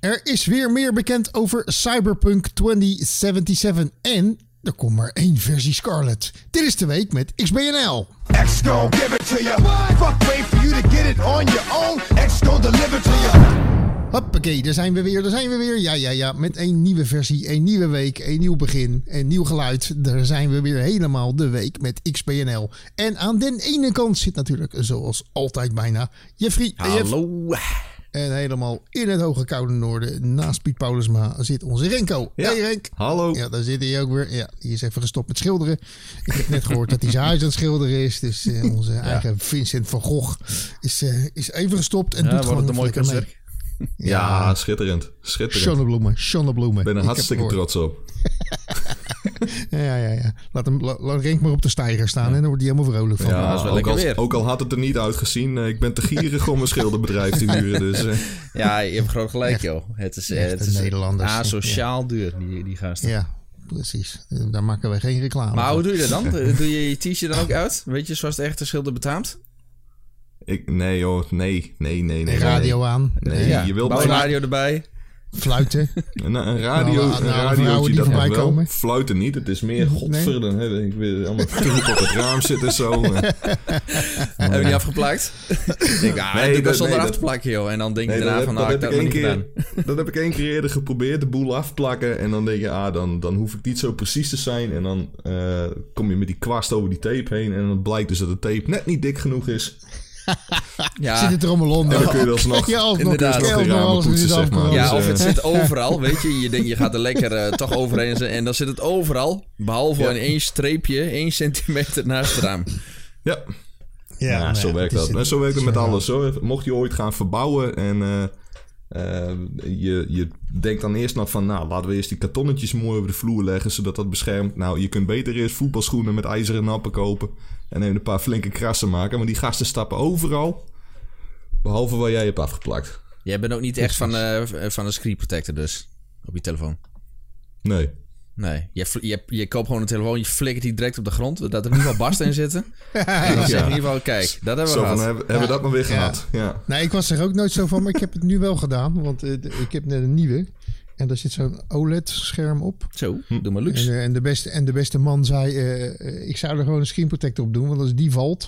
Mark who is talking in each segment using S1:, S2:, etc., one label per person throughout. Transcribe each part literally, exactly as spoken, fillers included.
S1: Er is weer meer bekend over Cyberpunk twintig zevenenzeventig en er komt maar één versie Scarlet. Dit is de week met X B N L.
S2: X gon' give it to you. Fuck wait for you to get it on your own. X gon' deliver to you.
S1: Hoppakee, daar zijn we weer, daar zijn we weer. Ja, ja, ja, met een nieuwe versie, een nieuwe week, een nieuw begin, een nieuw geluid. Daar zijn we weer helemaal de week met X B N L. En aan den ene kant zit natuurlijk, zoals altijd bijna, Jeffrey.
S3: Hallo.
S1: En helemaal in het hoge koude noorden, naast Piet Paulusma, zit onze Renko.
S3: Ja.
S1: Hey Renk.
S3: Hallo.
S1: Ja, daar zit hij ook weer. Ja, die is even gestopt met schilderen. Ik heb net gehoord dat hij zijn huis aan het schilderen is. Dus uh, onze ja. eigen Vincent van Gogh is, uh, is even gestopt. En
S3: ja,
S1: doet gewoon
S3: een mooi
S1: mee.
S4: Ja, ja, schitterend. Schitterend.
S1: Zonnebloemen, zonnebloemen.
S4: Ik ben er hartstikke trots op.
S1: ja, ja, ja. Laat hem la, laat Renk maar op de steiger staan ja. en dan wordt hij helemaal vrolijk van.
S4: Ja, ja ook, al, ook al had het er niet uitgezien. Uh, ik ben te gierig om een schilderbedrijf te huren. Dus, uh.
S3: Ja, je hebt groot gelijk, echt, joh. Het is, het is asociaal ja. duur, die, die gasten.
S1: Ja, precies. Daar maken wij geen reclame
S3: Maar
S1: voor.
S3: hoe doe je dat dan? Doe je je t-shirt dan ook uit? Weet je, zoals de echte schilder betaamt?
S4: Ik, nee joh, nee, nee, nee. nee
S1: radio
S4: nee.
S1: aan.
S4: Nee,
S3: ja,
S4: je wilt
S3: bouw een radio erbij.
S1: Fluiten.
S4: Een, een radio,
S1: nou,
S4: een
S1: nou,
S4: radiootje
S1: die
S4: dat nog wel.
S1: Komen.
S4: Fluiten niet. Het is meer godverdomme. Nee. Ik wil allemaal troep op het raam zitten zo.
S3: Heb je niet afgeplakt? Ik denk, ah, nee, doe dat zonder nee, af te plakken, joh. En dan denk je nee, daarna van, nou, ik heb dat niet gedaan.
S4: Dat heb ik één keer eerder geprobeerd, de boel afplakken. En dan denk je, ah, dan, dan hoef ik niet zo precies te zijn. En dan uh, kom je met die kwast over die tape heen. En dan blijkt dus dat de tape net niet dik genoeg is.
S1: Ja. Zit het er allemaal onder?
S4: En dan kun je alsnog,
S1: ja, alsnog,
S3: inderdaad.
S4: nog de ramen poetsen, zeg maar.
S3: Ja,
S4: dus,
S3: of
S4: uh,
S3: het zit overal, weet je. Je, denkt, je gaat er lekker uh, toch overheen en dan zit het overal. Behalve ja. in één streepje, één centimeter naast het raam.
S4: Ja, ja, ja zo werkt dat. En zo werkt het met alles. Hoor. Mocht je ooit gaan verbouwen en uh, uh, je, je denkt dan eerst nog van... nou, laten we eerst die kartonnetjes mooi over de vloer leggen... zodat dat beschermt. Nou, je kunt beter eerst voetbalschoenen met ijzeren nappen kopen... en even een paar flinke krassen maken. Want die gasten stappen overal... behalve waar jij hebt afgeplakt.
S3: Jij bent ook niet echt van, uh, van een screen protector dus, op je telefoon?
S4: Nee.
S3: Nee, je, je, je koopt gewoon een telefoon, je flikkert die direct op de grond... dat er in ieder geval barsten in zitten. En dan zeg je in ieder geval, kijk, dat hebben we
S4: zo
S3: gehad.
S4: Van, hebben, hebben we dat maar weer ja. gehad, ja.
S1: Nee, ik was er ook nooit zo van, maar ik heb het nu wel gedaan. Want uh, ik heb net een nieuwe... En daar zit zo'n O L E D-scherm op.
S3: Zo, doe maar luxe.
S1: En, en, de beste, en de beste man zei... Uh, ik zou er gewoon een screen protector op doen. Want als die valt...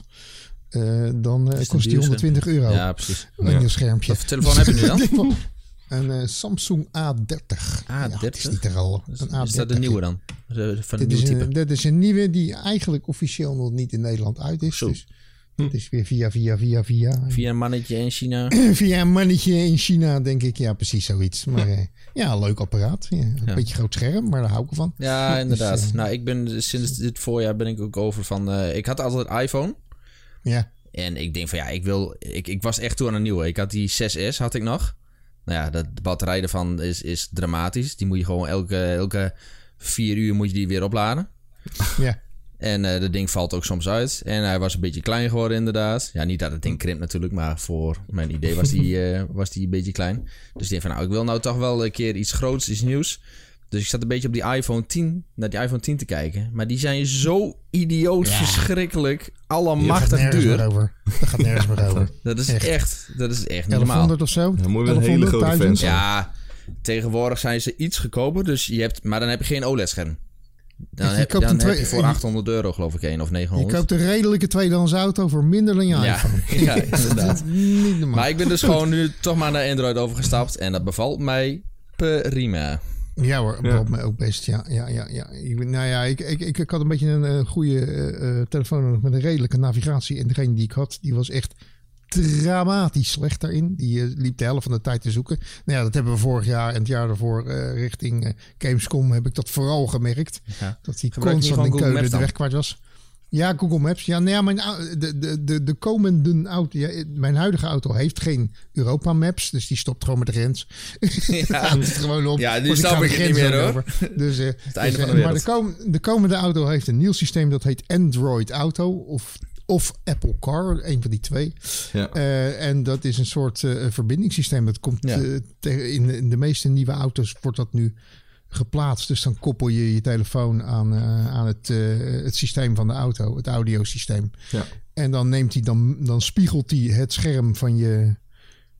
S1: Uh, dan uh, kost die honderdtwintig euro.
S3: Ja, precies.
S1: Een ja. schermpje.
S3: Wat voor telefoon heb je nu dan?
S1: Een uh, Samsung A dertig.
S3: A dertig? Ja,
S1: is niet er al. Een
S3: is,
S1: A dertig.
S3: Is dat de nieuwe dan? De, van
S1: dit,
S3: nieuwe
S1: is
S3: type?
S1: een, dit is een nieuwe die eigenlijk officieel nog niet in Nederland uit is.
S3: Zo.
S1: Dus het is weer via, via, via, via.
S3: Via een mannetje in China.
S1: Via een mannetje in China, denk ik. Ja, precies zoiets. Maar uh, ja, een leuk apparaat. Ja, een ja. beetje groot scherm, maar daar hou ik van.
S3: Ja, inderdaad.
S1: Dus, uh,
S3: nou, ik ben sinds dit voorjaar ben ik ook over van... Uh, ik had altijd een iPhone.
S1: Ja.
S3: En ik denk van ja, ik wil... Ik, ik was echt toe aan een nieuwe. Ik had die zes S had ik nog. Nou ja, de, de batterij ervan is, is dramatisch. Die moet je gewoon elke, elke vier uur moet je die weer opladen.
S1: Ja.
S3: En uh, dat ding valt ook soms uit. En hij was een beetje klein geworden inderdaad. Ja, niet dat het ding krimpt natuurlijk, maar voor mijn idee was die, uh, was die een beetje klein. Dus ik denk van nou, ik wil nou toch wel een keer iets groots, iets nieuws. Dus ik zat een beetje op die iPhone tien, naar die iPhone tien te kijken. Maar die zijn zo idioot, ja. verschrikkelijk, allemachtig duur.
S1: Over. Dat gaat nergens meer over.
S3: Dat is echt, echt, dat is echt niet normaal.
S1: elfhonderd of zo?
S4: Dan moet je een hele grote fan zijn.
S3: Ja, tegenwoordig zijn ze iets goedkoper, dus je hebt, maar dan heb je geen O L E D-scherm. Dan, heb, dan heb twee, je voor achthonderd euro geloof ik één of negenhonderd.
S1: Je koopt een redelijke tweedehands auto voor minder dan je
S3: ja,
S1: iPhone.
S3: Ja, inderdaad.
S1: Niet normaal.
S3: Maar ik ben dus gewoon nu toch maar naar Android overgestapt en dat bevalt mij prima.
S1: Ja hoor, bevalt ja. mij ook best. Ja, ja, ja, ja. Ik, nou ja, ik, ik, ik, ik had een beetje een, een goede uh, telefoon met een redelijke navigatie. En degene die ik had, die was echt dramatisch slecht daarin. Die uh, liep de helft van de tijd te zoeken. Nou ja, dat hebben we vorig jaar en het jaar daarvoor uh, richting uh, Gamescom heb ik dat vooral gemerkt. Ja. Dat die constant in Keulen de weg kwijt was. Ja, Google Maps. Ja, nou ja, mijn, de, de, de, de komende auto... Ja, mijn huidige auto heeft geen Europa Maps. Dus die stopt gewoon met de grens.
S3: Ja,
S1: het gewoon op.
S3: Ja, die snap ik niet meer hoor.
S1: Dus, uh,
S3: het einde
S1: dus,
S3: van de wereld.
S1: Maar de, kom, de komende auto heeft een nieuw systeem. Dat heet Android Auto. Of, of Apple Car. Een van die twee. Ja. Uh, en dat is een soort uh, verbindingssysteem. Dat komt ja. uh, te, in, in de meeste nieuwe auto's wordt dat nu... geplaatst. Dus dan koppel je je telefoon aan, uh, aan het, uh, het systeem van de auto, het audiosysteem. Ja. En dan neemt hij dan, dan spiegelt hij het scherm van je,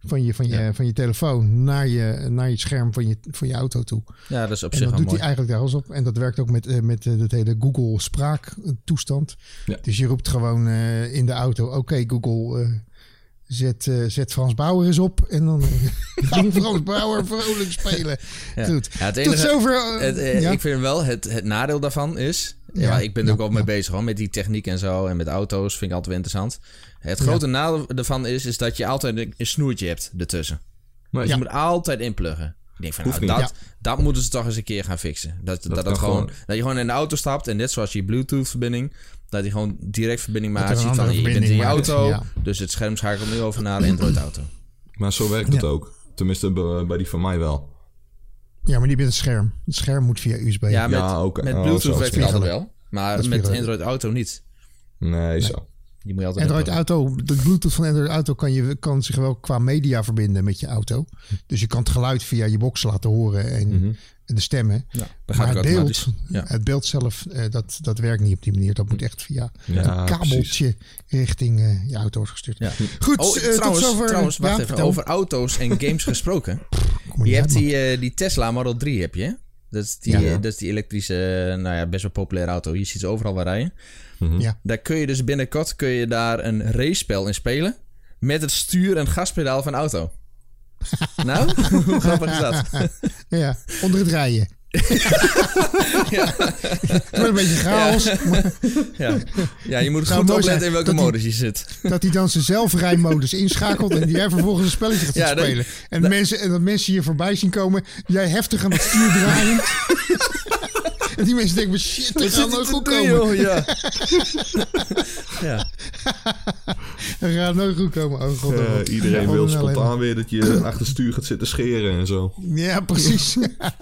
S1: van je, van je, ja. van je telefoon naar je, naar je scherm van je, van je auto toe.
S3: Ja, dat is op
S1: en
S3: zich
S1: dat
S3: wel
S1: doet
S3: mooi.
S1: hij eigenlijk daar alles op. En dat werkt ook met, met het hele Google spraaktoestand.
S4: Ja.
S1: Dus je roept gewoon uh, in de auto, oké okay, Google, uh, zet, uh, zet Frans Bauer eens op. En dan uh, gaat Frans Bauer vrolijk spelen.
S3: Ja.
S1: Goed.
S3: Ja, het enige,
S1: Tot zover. Uh,
S3: het, uh,
S1: ja.
S3: Ik vind wel, het, het nadeel daarvan is... Ja,
S1: Ja,
S3: ik ben er
S1: ja,
S3: ook al mee
S1: ja.
S3: bezig hoor, met die techniek en zo. En met auto's vind ik altijd wel interessant. Het grote ja. nadeel daarvan is, is dat je altijd een, een snoertje hebt ertussen. Dus ja. je moet altijd inpluggen. Ik denk van, nou, dat, ja. dat moeten ze toch eens een keer gaan fixen. Dat, dat, dat, dat, gewoon, gewoon. dat je gewoon in de auto stapt en net zoals je Bluetooth-verbinding... dat je gewoon direct verbinding maakt. Ziet van, je bent in je auto, ja. dus het scherm schakelt nu over naar de Android-auto.
S4: Maar zo werkt het ja. ook. Tenminste, bij die van mij wel.
S1: Ja, maar niet met het scherm. Het scherm moet via U S B.
S3: Ja, met,
S4: ja, okay.
S3: met
S4: oh,
S3: Bluetooth werkt het altijd wel. Maar met Android Auto niet.
S4: Nee, nee. zo.
S3: Je moet altijd
S1: Android Auto, de Bluetooth van Android Auto kan, je, kan zich wel qua media verbinden met je auto. Dus je kan het geluid via je box laten horen en, mm-hmm. en de stemmen.
S3: Ja,
S1: maar het beeld, ja. het beeld zelf, uh, dat, dat werkt niet op die manier. Dat moet echt via ja, een kabeltje precies. richting uh, je auto worden gestuurd. Ja. Goed,
S3: oh,
S1: uh,
S3: trouwens,
S1: tot zover.
S3: trouwens, wacht
S1: ja,
S3: even. Over auto's en games gesproken. Je hebt die, uh, die Tesla Model drie, heb je? Dat is die, ja. dat is die elektrische, nou ja, best wel populaire auto. Je ziet ze overal waar rijden.
S1: Mm-hmm. Ja.
S3: Daar kun je dus binnenkort kun je daar een race-spel in spelen. Met het stuur- en gaspedaal van de auto. Nou, hoe grappig is dat?
S1: Ja, onder het rijden. Ja. Het wordt een beetje chaos.
S3: Ja, maar... ja. ja je moet nou, goed opletten in welke modus je zit.
S1: Dat hij dan zijn zelfrijmodus inschakelt en die jij vervolgens een spelletje gaat ja, spelen. Dat, en, dat... Mensen, en dat mensen hier voorbij zien komen, jij heftig aan het stuur draaien. En die mensen denken, shit, dat gaat nooit goed komen. Doen,
S3: ja. ja.
S1: Dat gaat nooit goed komen. Oh, God,
S4: uh, iedereen ja, wil spontaan weer dat je achter stuur gaat zitten scheren en zo.
S1: Ja, precies.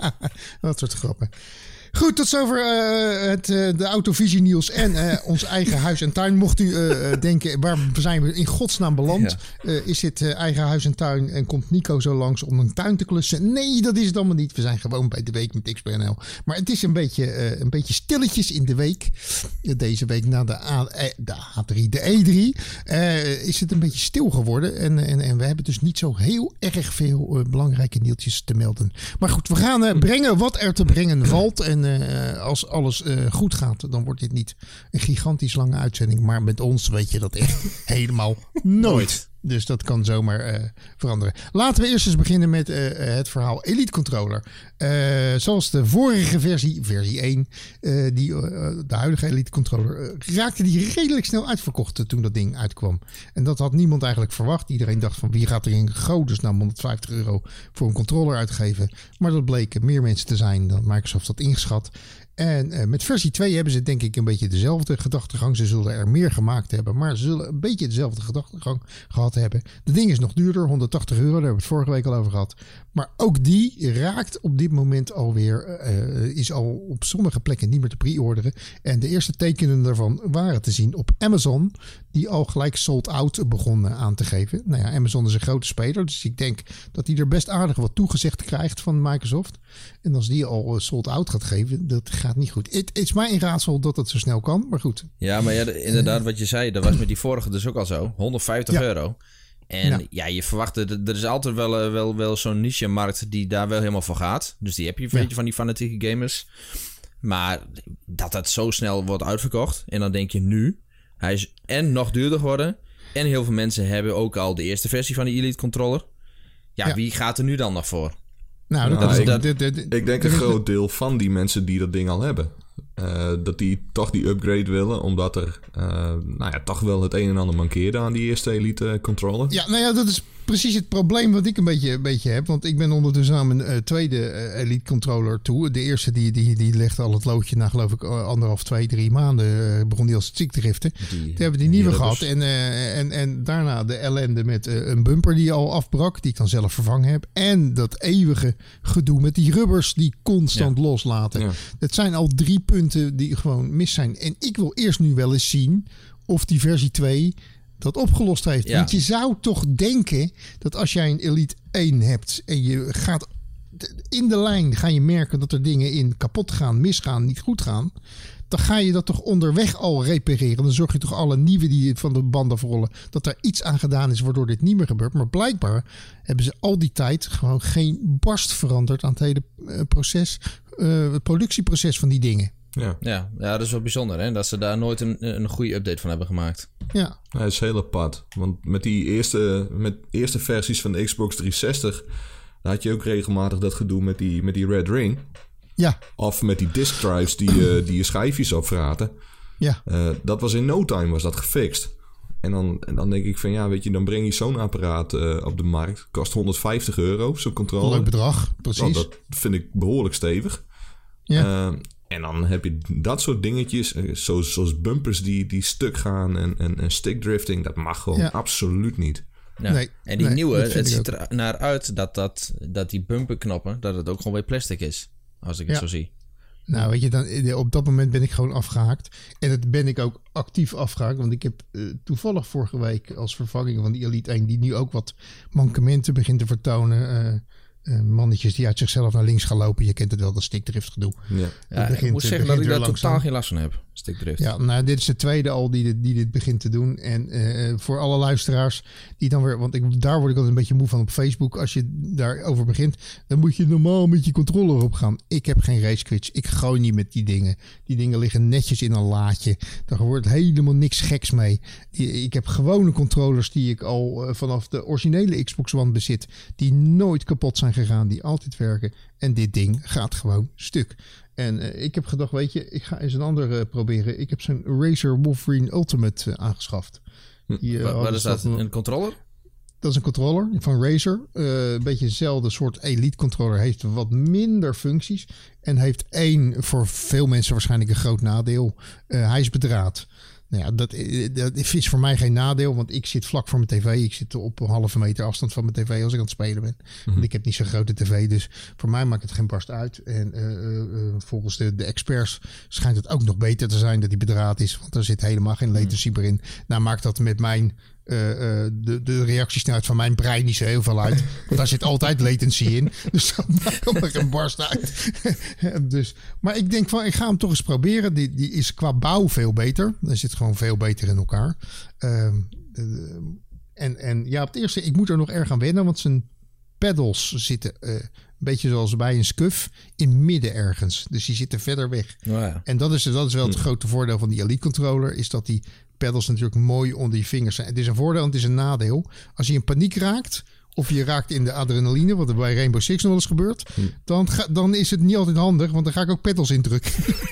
S1: Dat soort grappen. Goed, tot zover uh, het, uh, de Autovisie Niels en uh, ons eigen huis en tuin. Mocht u uh, denken, waar zijn we in godsnaam beland? Ja. Uh, is dit uh, eigen huis en tuin en komt Nico zo langs om een tuin te klussen? Nee, dat is het allemaal niet. We zijn gewoon bij de week met X P N L. Maar het is een beetje, uh, een beetje stilletjes in de week. Uh, deze week na de, A, uh, de A drie, de E drie, uh, is het een beetje stil geworden. En, en, en we hebben dus niet zo heel erg veel uh, belangrijke nieuwtjes te melden. Maar goed, we gaan uh, brengen wat er te brengen valt. En Uh, als alles uh, goed gaat, dan wordt dit niet een gigantisch lange uitzending. Maar met ons weet je dat echt helemaal nooit. Dus dat kan zomaar uh, veranderen. Laten we eerst eens beginnen met uh, het verhaal Elite Controller. Uh, zoals de vorige versie, versie één, uh, die, uh, de huidige Elite Controller, uh, raakte die redelijk snel uitverkocht toen dat ding uitkwam. En dat had niemand eigenlijk verwacht. Iedereen dacht van, wie gaat er in godesnaam honderdvijftig euro voor een controller uitgeven? Maar dat bleken meer mensen te zijn dan Microsoft had ingeschat. En uh, met versie twee hebben ze denk ik een beetje dezelfde gedachtegang. Ze zullen er meer gemaakt hebben, maar ze zullen een beetje dezelfde gedachtegang gehad hebben. De ding is nog duurder, honderdtachtig euro, daar hebben we het vorige week al over gehad. Maar ook die raakt op dit moment alweer, uh, is al op sommige plekken niet meer te pre-orderen. En de eerste tekenen daarvan waren te zien op Amazon, die al gelijk sold out begon aan te geven. Nou ja, Amazon is een grote speler, dus ik denk dat die er best aardig wat toegezegd krijgt van Microsoft. En als die al sold out gaat geven, dat gaat niet goed. Het is mij een raadsel dat het zo snel kan, maar goed.
S3: Ja, maar ja, inderdaad wat je zei, dat was met die vorige dus ook al zo. honderdvijftig euro. En ja, ja je verwacht, er, er is altijd wel, wel, wel zo'n niche-markt die daar wel helemaal voor gaat. Dus die heb je een beetje ja. van die fanatieke gamers. Maar dat dat zo snel wordt uitverkocht. En dan denk je nu, hij is en nog duurder geworden. En heel veel mensen hebben ook al de eerste versie van die Elite Controller. Ja, ja. wie gaat er nu dan nog voor?
S1: Nou, dat
S4: nou,
S1: is,
S4: ik,
S1: dat, dat, dat,
S4: ik denk een groot deel van die mensen die dat ding al hebben. Uh, dat die toch die upgrade willen, omdat er uh, nou ja, toch wel het een en ander mankeerde aan die eerste Elite controller.
S1: Ja, nou ja, dat is precies het probleem wat ik een beetje, een beetje heb. Want ik ben ondertussen aan mijn uh, tweede uh, Elite controller toe. De eerste die, die, die legde al het loodje na geloof ik anderhalf, twee, drie maanden. Uh, begon die als het ziek te driften. Die, Toen hebben die nieuwe die gehad. En, uh, en, en daarna de ellende met uh, een bumper die al afbrak. Die ik dan zelf vervangen heb. En dat eeuwige gedoe met die rubbers die constant ja. loslaten. Ja. Dat zijn al drie punten die gewoon mis zijn. En ik wil eerst nu wel eens zien of die versie twee dat opgelost heeft. Ja. Want je zou toch denken dat als jij een Elite één hebt en je gaat in de lijn, ga je merken dat er dingen in kapot gaan, misgaan, niet goed gaan. dan ga je dat toch onderweg al repareren. Dan zorg je toch alle nieuwe die van de band afrollen, dat daar iets aan gedaan is waardoor dit niet meer gebeurt. Maar blijkbaar hebben ze al die tijd gewoon geen barst veranderd aan het hele uh, proces, uh, het productieproces van die dingen.
S4: Ja.
S3: Ja, ja, dat is wel bijzonder, hè? Dat ze daar nooit een, een goede update van hebben gemaakt.
S1: Ja.
S4: Dat is heel apart. Want met die eerste, met eerste versies van de Xbox driehonderdzestig... daar had je ook regelmatig dat gedoe met die, met die Red Ring.
S1: Ja.
S4: Of met die disk drives die, uh, die je schijfjes opvraten.
S1: Ja.
S4: Uh, dat was in no time was dat gefixt. En dan, en dan denk ik van ja, weet je, dan breng je zo'n apparaat uh, op de markt. Kost honderdvijftig euro, zo'n controller.
S1: Leuk bedrag, precies.
S4: Nou, dat vind ik behoorlijk stevig.
S1: Ja.
S4: Uh, en dan heb je dat soort dingetjes, zoals, zoals bumpers die, die stuk gaan en, en, en stickdrifting. Dat mag gewoon ja. absoluut niet.
S3: Ja.
S1: Nee,
S3: en die
S1: nee,
S3: nieuwe, het ziet
S1: ook.
S3: er naar uit dat, dat, dat die bumperknoppen, dat het ook gewoon weer plastic is. Als ik het
S1: ja.
S3: zo zie.
S1: Nou, weet je, dan, op dat moment ben ik gewoon afgehaakt. En dat ben ik ook actief afgehaakt. Want ik heb uh, toevallig vorige week als vervanging van die Elite één... die nu ook wat mankementen begint te vertonen... Uh, Uh, mannetjes die uit zichzelf naar links gaan lopen. Je kent het wel, dat stickdrift gedoe.
S3: Ja. Ja, begint, ik moet zeggen dat ik daar totaal geen last van heb. Stickdrift.
S1: Ja, nou, dit is de tweede al die dit, die dit begint te doen. En uh, voor alle luisteraars die dan weer... Want ik, daar word ik altijd een beetje moe van op Facebook. Als je daarover begint, dan moet je normaal met je controller op gaan. Ik heb geen racequits. Ik gooi niet met die dingen. Die dingen liggen netjes in een laadje. Daar wordt helemaal niks geks mee. Ik heb gewone controllers die ik al uh, vanaf de originele Xbox One bezit. Die nooit kapot zijn gegaan, die altijd werken. En dit ding gaat gewoon stuk. En uh, ik heb gedacht, weet je, ik ga eens een ander uh, proberen. Ik heb zo'n Razer Wolverine Ultimate uh, aangeschaft. Die, uh,
S3: Wat is dat? Een, een controller?
S1: Dat is een controller van Razer. Uh, een beetje hetzelfde soort Elite controller. Heeft wat minder functies. En heeft één, voor veel mensen waarschijnlijk een groot nadeel. Uh, hij is bedraad. Nou ja, dat, dat is voor mij geen nadeel, want ik zit vlak voor mijn tv. Ik zit op een halve meter afstand van mijn tv als ik aan het spelen ben. Mm-hmm. Want ik heb niet zo'n grote tv, dus voor mij maakt het geen barst uit. En uh, uh, volgens de, de experts schijnt het ook nog beter te zijn dat die bedraad is, want er zit helemaal geen latency meer in. Nou maakt dat met mijn... Uh, uh, de, de reactiesnelheid van mijn brein niet zo heel veel uit. Want daar zit altijd latency in. Dus dat maakt er geen barst uit. dus, maar ik denk van, ik ga hem toch eens proberen. Die, die is qua bouw veel beter. Er zit gewoon veel beter in elkaar. Uh, uh, en, en ja, op het eerste, ik moet er nog erg aan wennen. Want zijn pedals zitten uh, een beetje zoals bij een Scuf in midden ergens. Dus die zitten verder weg. Oh ja. En dat is, dat is wel het grote voordeel van die Elite controller. Is dat die pedals natuurlijk mooi onder je vingers zijn. Het is een voordeel en het is een nadeel. Als je in paniek raakt, of je raakt in de adrenaline, wat er bij Rainbow Six nog eens gebeurt, hm. dan, ga, dan is het niet altijd handig, want dan ga ik ook pedals indrukken.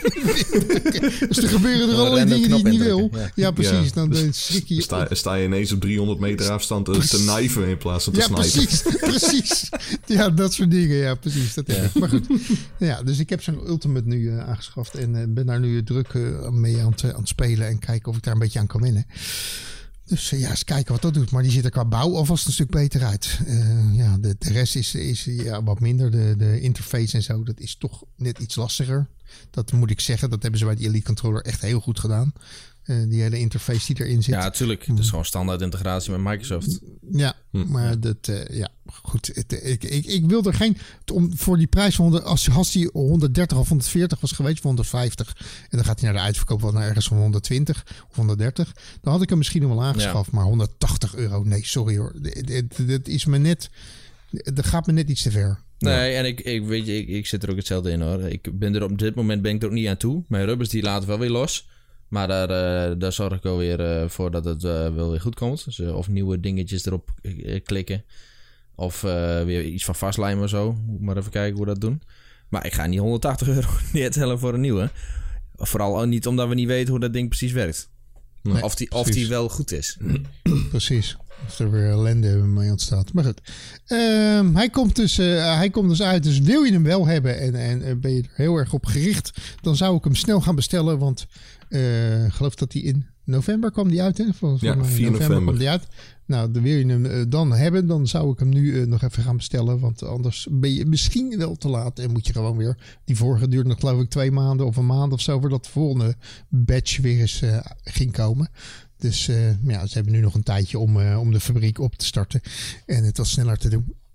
S1: Dus er gebeuren er allerlei dingen die ik niet wil. Ja, ja precies. Ja. Dan
S4: dus
S1: schrik je
S4: sta, sta je ineens op driehonderd meter afstand te, te knijven in plaats van te
S1: ja,
S4: snijpen.
S1: Precies, precies. Ja, dat soort dingen. Ja, precies. Dat ja. Maar goed. Ja, dus ik heb zo'n Ultimate nu uh, aangeschaft en uh, ben daar nu druk uh, mee aan het, aan het spelen en kijken of ik daar een beetje aan kan winnen. Dus uh, ja, eens kijken wat dat doet. Maar die ziet er qua bouw alvast een stuk beter uit. Uh, ja, de, de rest is, is ja, wat minder. De, de interface en zo, dat is toch net iets lastiger. Dat moet ik zeggen. Dat hebben ze bij die Elite Controller echt heel goed gedaan. Uh, die hele interface die erin zit.
S3: Ja, natuurlijk. Het is gewoon standaard integratie met Microsoft.
S1: Ja, maar dat, uh, ja, goed. Het, ik, ik, ik wil er geen, om, voor die prijs van, honderd, als, als die honderddertig of honderdveertig was geweest, voor honderdvijftig, en dan gaat hij naar de uitverkoop wel naar ergens van honderdtwintig of honderddertig, dan had ik hem misschien nog wel aangeschaft. Ja. Maar honderdtachtig euro, nee, sorry hoor. Dat is me net, dat gaat me net iets te ver.
S3: Nee, ja. en ik, ik weet je, ik, ik zit er ook hetzelfde in hoor. Ik ben er op dit moment ben ik er ook niet aan toe. Mijn rubbers die laten wel weer los. Maar daar, uh, daar zorg ik wel weer uh, voor dat het uh, wel weer goed komt. Dus, uh, of nieuwe dingetjes erop uh, klikken. Of uh, weer iets van vastlijmen of zo. Moet maar even kijken hoe we dat doen. Maar ik ga niet honderdtachtig euro neertellen voor een nieuwe. Vooral niet omdat we niet weten hoe dat ding precies werkt. Nee, of, die, of die wel goed is.
S1: Precies. Of er weer ellende mee ontstaat. Maar goed. Uh, hij, komt dus, uh, hij komt dus uit. Dus wil je hem wel hebben en, en uh, ben je er heel erg op gericht, dan zou ik hem snel gaan bestellen. Want uh, ik geloof dat hij in november kwam die uit. Hè? Van,
S4: ja,
S1: van
S4: vier november
S1: kwam die uit. Nou, dan wil je hem uh, dan hebben. Dan zou ik hem nu uh, nog even gaan bestellen. Want anders ben je misschien wel te laat. En moet je gewoon weer. Die vorige duurde nog geloof ik twee maanden of een maand of zo. Voordat de volgende batch weer eens uh, ging komen. Dus uh, ja, ze hebben nu nog een tijdje om, uh, om de fabriek op te starten. En het wat sneller te doen.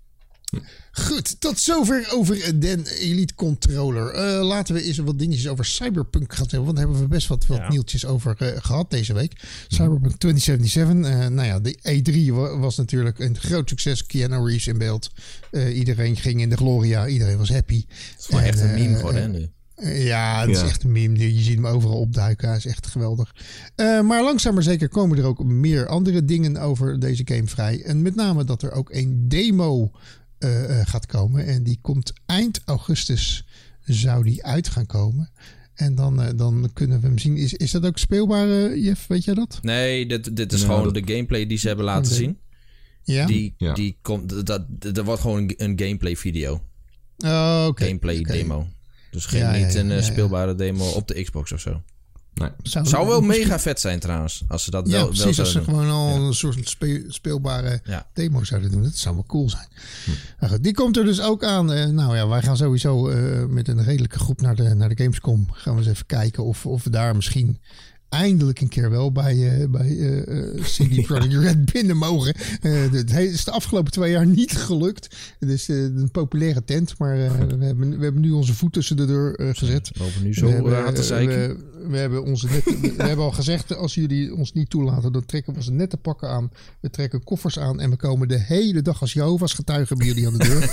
S1: Goed, tot zover over de Elite Controller. Uh, laten we eens wat dingetjes over Cyberpunk gaan hebben. Want daar hebben we best wat, wat ja. nieuwtjes over uh, gehad deze week. Cyberpunk twintig zevenenzeventig. Uh, nou ja, de E drie was natuurlijk een groot succes. Keanu Reeves in beeld. Uh, iedereen ging in de gloria. Iedereen was happy.
S3: Het is gewoon en, echt een meme geworden, hè, nu.
S1: Ja, het is ja. echt een meme. Je ziet hem overal opduiken. Hij is echt geweldig. Uh, maar langzaam maar zeker komen er ook meer andere dingen over deze game vrij. En met name dat er ook een demo uh, uh, gaat komen. En die komt eind augustus. Zou die uit gaan komen. En dan, uh, dan kunnen we hem zien. Is, is dat ook speelbaar, uh, Jeff? Weet jij dat?
S3: Nee, dit, dit is ja, gewoon dat... de gameplay die ze hebben laten zien.
S1: Ja?
S3: Die,
S1: ja.
S3: die komt, dat, dat wordt gewoon een, een gameplay video.
S1: Oh, oké.
S3: Gameplay
S1: okay.
S3: demo. Dus geen,
S1: ja, ja,
S3: niet een
S1: ja, ja,
S3: speelbare
S1: ja.
S3: demo op de Xbox of zo.
S4: Nee.
S3: Zou, Zou wel misschien... mega vet zijn trouwens. Als ze dat
S1: ja,
S3: wel,
S1: precies,
S3: wel
S1: als ze
S3: doen.
S1: gewoon al
S3: ja.
S1: een soort spe- speelbare
S3: ja.
S1: demo zouden doen. Dat zou wel cool zijn. Hm. Nou goed, die komt er dus ook aan. Uh, nou ja, wij gaan sowieso uh, met een redelijke groep naar de, naar de Gamescom. Gaan we eens even kijken of, of we daar misschien eindelijk een keer wel bij, uh, bij uh, uh, C D Projekt Red binnen mogen. Uh, het is de afgelopen twee jaar niet gelukt. Het is uh, een populaire tent, maar uh, we, hebben, we hebben nu onze voet tussen de deur uh, gezet.
S3: We lopen nu zo we hebben, te zeiken.
S1: We, we, hebben onze net, we hebben al gezegd, als jullie ons niet toelaten, dan trekken we onze nette pakken aan. We trekken koffers aan en we komen de hele dag als Jehovah's getuigen bij jullie aan de deur.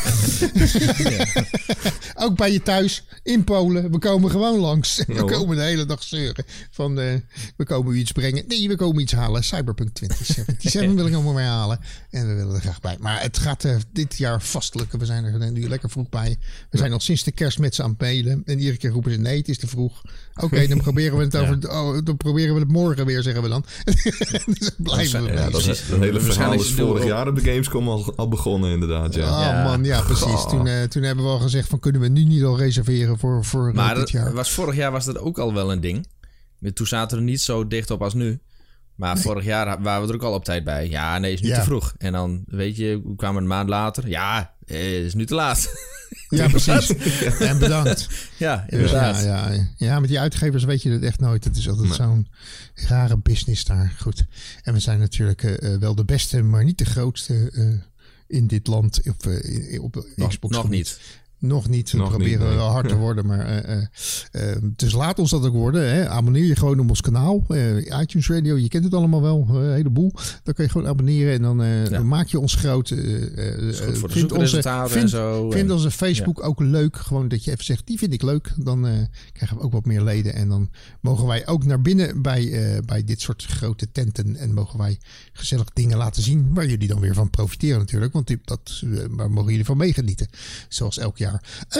S1: Ja. Ook bij je thuis, in Polen. We komen gewoon langs. We komen de hele dag zeuren van... Uh, we komen u iets brengen. Nee, we komen iets halen. Cyberpunk twintig zevenenzeventig wil ik allemaal mee halen. En we willen er graag bij. Maar het gaat uh, dit jaar vast lukken. We zijn er nu lekker vroeg bij. We zijn al sinds de kerst met ze aan het mailen. En iedere keer roepen ze nee, het is te vroeg. Oké, okay, dan proberen we het over. Ja. Oh, dan proberen we het morgen weer, zeggen we dan. Dus blijven we.
S4: Ja, dat is, het hele verhaal is vorig jaar op de Gamescom al, al begonnen, inderdaad. Ja.
S1: Oh ja. man, ja, precies. Oh. Toen, uh, toen hebben we al gezegd van kunnen we nu niet al reserveren voor, voor
S3: maar
S1: uh, dit jaar.
S3: Was, vorig jaar was dat ook al wel een ding. Toen zaten we er niet zo dicht op als nu. Maar nee. vorig jaar waren we er ook al op tijd bij. Ja, nee, is nu ja. te vroeg. En dan, weet je, we kwamen een maand later. Ja, het is nu te laat.
S1: Ja, precies. Ja. En bedankt.
S3: Ja, inderdaad.
S1: Dus ja, ja. ja, met die uitgevers weet je het echt nooit. Het is altijd nee. zo'n rare business daar. Goed. En we zijn natuurlijk uh, wel de beste, maar niet de grootste uh, in dit land. Op, uh, op
S3: nog,
S1: Xbox.
S3: Nog niet.
S1: Nog niet. We
S4: Nog
S1: proberen
S4: niet, nee.
S1: wel hard te worden. Maar uh, uh, dus laat ons dat ook worden. Hè. Abonneer je gewoon op ons kanaal. Uh, iTunes Radio, je kent het allemaal wel. Uh, een heleboel. Dan kun je gewoon abonneren. En dan, uh, ja. dan maak je ons groot. Uh, uh,
S3: goed voor de
S1: vind onze,
S3: vind,
S1: en zo. Vind
S3: en,
S1: onze Facebook ja. ook leuk. Gewoon dat je even zegt, die vind ik leuk. Dan uh, krijgen we ook wat meer leden. En dan mogen wij ook naar binnen bij, uh, bij dit soort grote tenten. En mogen wij gezellig dingen laten zien. Waar jullie dan weer van profiteren natuurlijk. Want die, dat, uh, waar mogen jullie van meegenieten. Zoals elk jaar.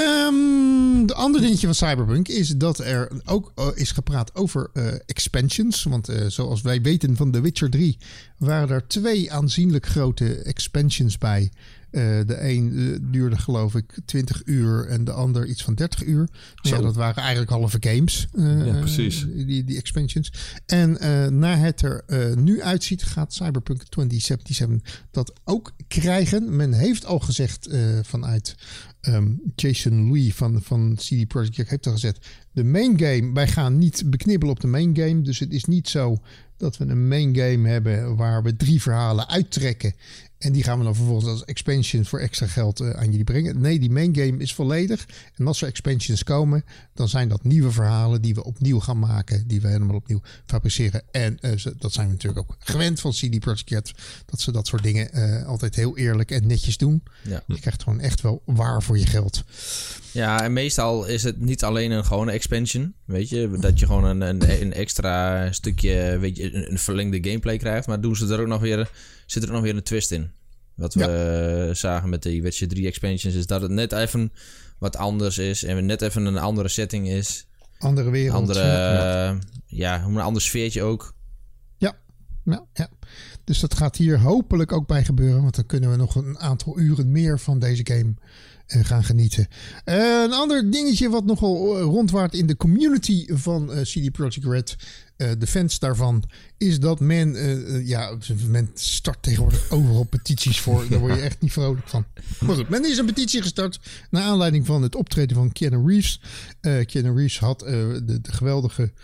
S1: Um, de andere dingetje van Cyberpunk is dat er ook uh, is gepraat over uh, expansions. Want uh, zoals wij weten van The Witcher drie waren er twee aanzienlijk grote expansions bij. Uh, de een uh, duurde geloof ik twintig uur en de ander iets van dertig uur. Ja, dat waren eigenlijk halve games. Uh,
S4: ja, precies.
S1: Uh, die, die expansions. En uh, naar het er uh, nu uitziet gaat Cyberpunk twintig zevenenzeventig dat ook krijgen. Men heeft al gezegd uh, vanuit um, Jason Lee van, van C D Projekt heeft al gezegd. De main game, wij gaan niet beknibbelen op de main game. Dus het is niet zo dat we een main game hebben waar we drie verhalen uittrekken. En die gaan we dan vervolgens als expansion voor extra geld uh, aan jullie brengen. Nee, die main game is volledig. En als er expansions komen, dan zijn dat nieuwe verhalen die we opnieuw gaan maken. Die we helemaal opnieuw fabriceren. En uh, dat zijn we natuurlijk ook gewend van C D Projekt. Dat ze dat soort dingen uh, altijd heel eerlijk en netjes doen.
S3: Ja.
S1: Je krijgt gewoon echt wel waar voor je geld.
S3: Ja, en meestal is het niet alleen een gewone expansion. Weet je, dat je gewoon een, een, een extra stukje, weet je, een, een verlengde gameplay krijgt. Maar doen ze er ook nog weer, zit er ook nog weer een twist in. Wat we ja. uh, zagen met de Witcher drie expansions is dat het net even wat anders is. En net even een andere setting is.
S1: Andere wereld.
S3: Andere, uh, ja, een ander sfeertje ook.
S1: Ja, ja, ja. Dus dat gaat hier hopelijk ook bij gebeuren. Want dan kunnen we nog een aantal uren meer van deze game uh, gaan genieten. Uh, een ander dingetje wat nogal uh, rondwaart in de community van uh, C D Projekt Red. Uh, de fans daarvan is dat men, uh, ja, men start tegenwoordig overal petities voor. Daar word je echt niet vrolijk van. Maar goed, men is een petitie gestart naar aanleiding van het optreden van Keanu Reeves. Uh, Keanu Reeves had uh, de, de geweldige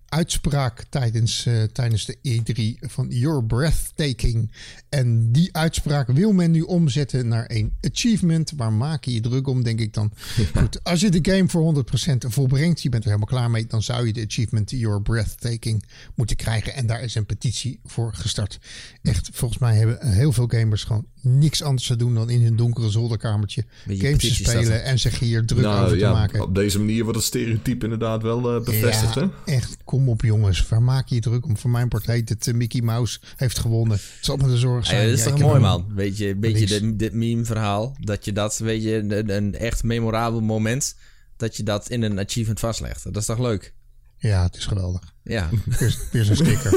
S1: uitspraak tijdens, uh, tijdens de E drie van You're Breathtaking. En die uitspraak wil men nu omzetten naar een achievement. Waar maak je je druk om, denk ik dan. Ja. Goed, als je de game voor honderd procent volbrengt, je bent er helemaal klaar mee, dan zou je de achievement You're Breathtaking moeten krijgen. En daar is een petitie voor gestart. Echt, volgens mij hebben heel veel gamers gewoon niks anders te doen dan in hun donkere zolderkamertje games te spelen en zich hier druk nou, over te
S4: ja,
S1: maken.
S4: Op deze manier wordt het stereotype inderdaad wel uh, bevestigd.
S1: Ja,
S4: hè?
S1: Echt, kom op jongens. Waar maak je je druk om? Voor mijn part heet het uh, Mickey Mouse heeft gewonnen. Het zal me de zorg zijn.
S3: Ja, dat is
S1: ja,
S3: toch mooi, man. Weet je, een beetje dit, dit meme verhaal. Dat je dat, weet je, een, een echt memorabel moment, dat je dat in een achievement vastlegt. Dat is toch leuk?
S1: Ja, het is geweldig.
S3: Ja.
S1: Weer, weer zo'n sticker.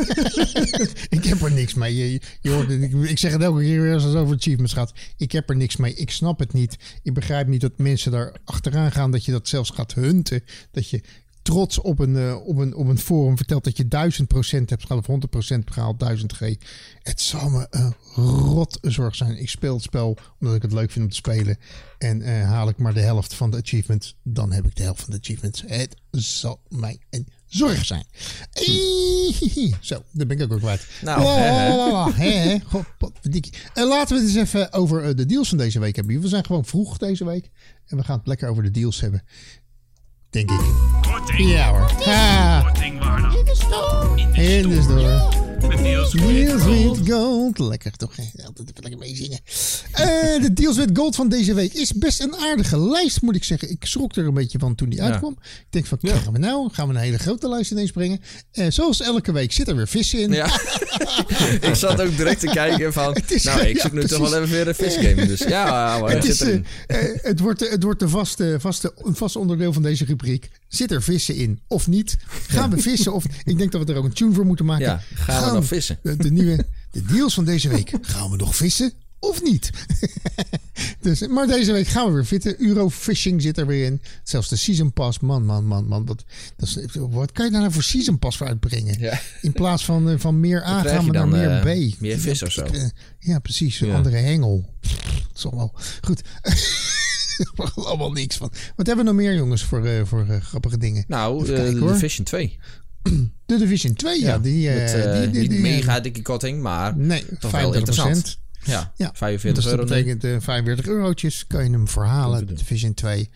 S1: Ik heb er niks mee. Je, je hoort, ik, ik zeg het elke keer weer als het over achievements gaat. Ik heb er niks mee. Ik snap het niet. Ik begrijp niet dat mensen daar achteraan gaan. Dat je dat zelfs gaat hunten. Dat je trots op een, uh, op een, op een forum vertelt dat je duizend procent hebt gehaald. Of honderd procent gehaald. duizend G. Het zal me een rotzorg zijn. Ik speel het spel omdat ik het leuk vind om te spelen. En uh, haal ik maar de helft van de achievements. Dan heb ik de helft van de achievements. Het zal mij een zorg zijn. Zo, daar ben ik ook weer kwijt.
S3: Nou, oh,
S1: hè, hè. God, uh, laten we het eens even over uh, de deals van deze week hebben. We zijn gewoon vroeg deze week. En we gaan het lekker over de deals hebben. Denk ik.
S5: Korting.
S1: Ja hoor.
S5: Korting waardig.
S1: In de store. In de store.
S5: Met Deals
S1: Deals
S5: with
S1: with
S5: Gold.
S1: Gold. Lekker toch? Hè? Altijd even lekker meezingen. Uh, de Deals with Gold van deze week is best een aardige lijst, moet ik zeggen. Ik schrok er een beetje van toen die uitkwam. Ja. Ik denk van, krijgen we nou? Gaan we een hele grote lijst ineens brengen? Uh, zoals elke week zit er weer vissen in.
S3: Ja. Ik zat ook direct te kijken van, is, nou, ik zoek ja, nu precies. toch wel even weer een visgame. Dus ja, maar
S1: het, is,
S3: zit
S1: uh, uh, het wordt, het wordt de vaste, vaste, een vast onderdeel van deze rubriek. Zit er vissen in of niet? Gaan we vissen? Of ik denk dat we er ook een tune voor moeten maken.
S3: Ja, gaan, gaan we nog vissen?
S1: De, de nieuwe de deals van deze week. Gaan we nog vissen of niet? Dus, maar deze week gaan we weer vitten. Eurofishing zit er weer in. Zelfs de Season Pass. Man, man, man, man. Dat, dat is, wat kan je daar nou voor Season Pass voor uitbrengen? Ja. In plaats van, van meer A gaan we naar meer uh, B.
S3: Meer vis of zo.
S1: Ja, precies. Een ja. andere hengel. Dat is wel goed. Er is allemaal niks van. Wat hebben we nog meer, jongens, voor, uh, voor uh, grappige dingen?
S3: Nou, uh, kijken, de Division twee.
S1: De Division twee, ja. ja die, uh,
S3: Met, uh,
S1: die, die,
S3: niet
S1: die,
S3: mega dikke korting, maar
S1: nee,
S3: toch wel interessant. Ja, ja, vijfenveertig
S1: dus
S3: euro.
S1: Dat betekent uh, vijfenveertig eurotjes. Kan je hem verhalen, de Division twee.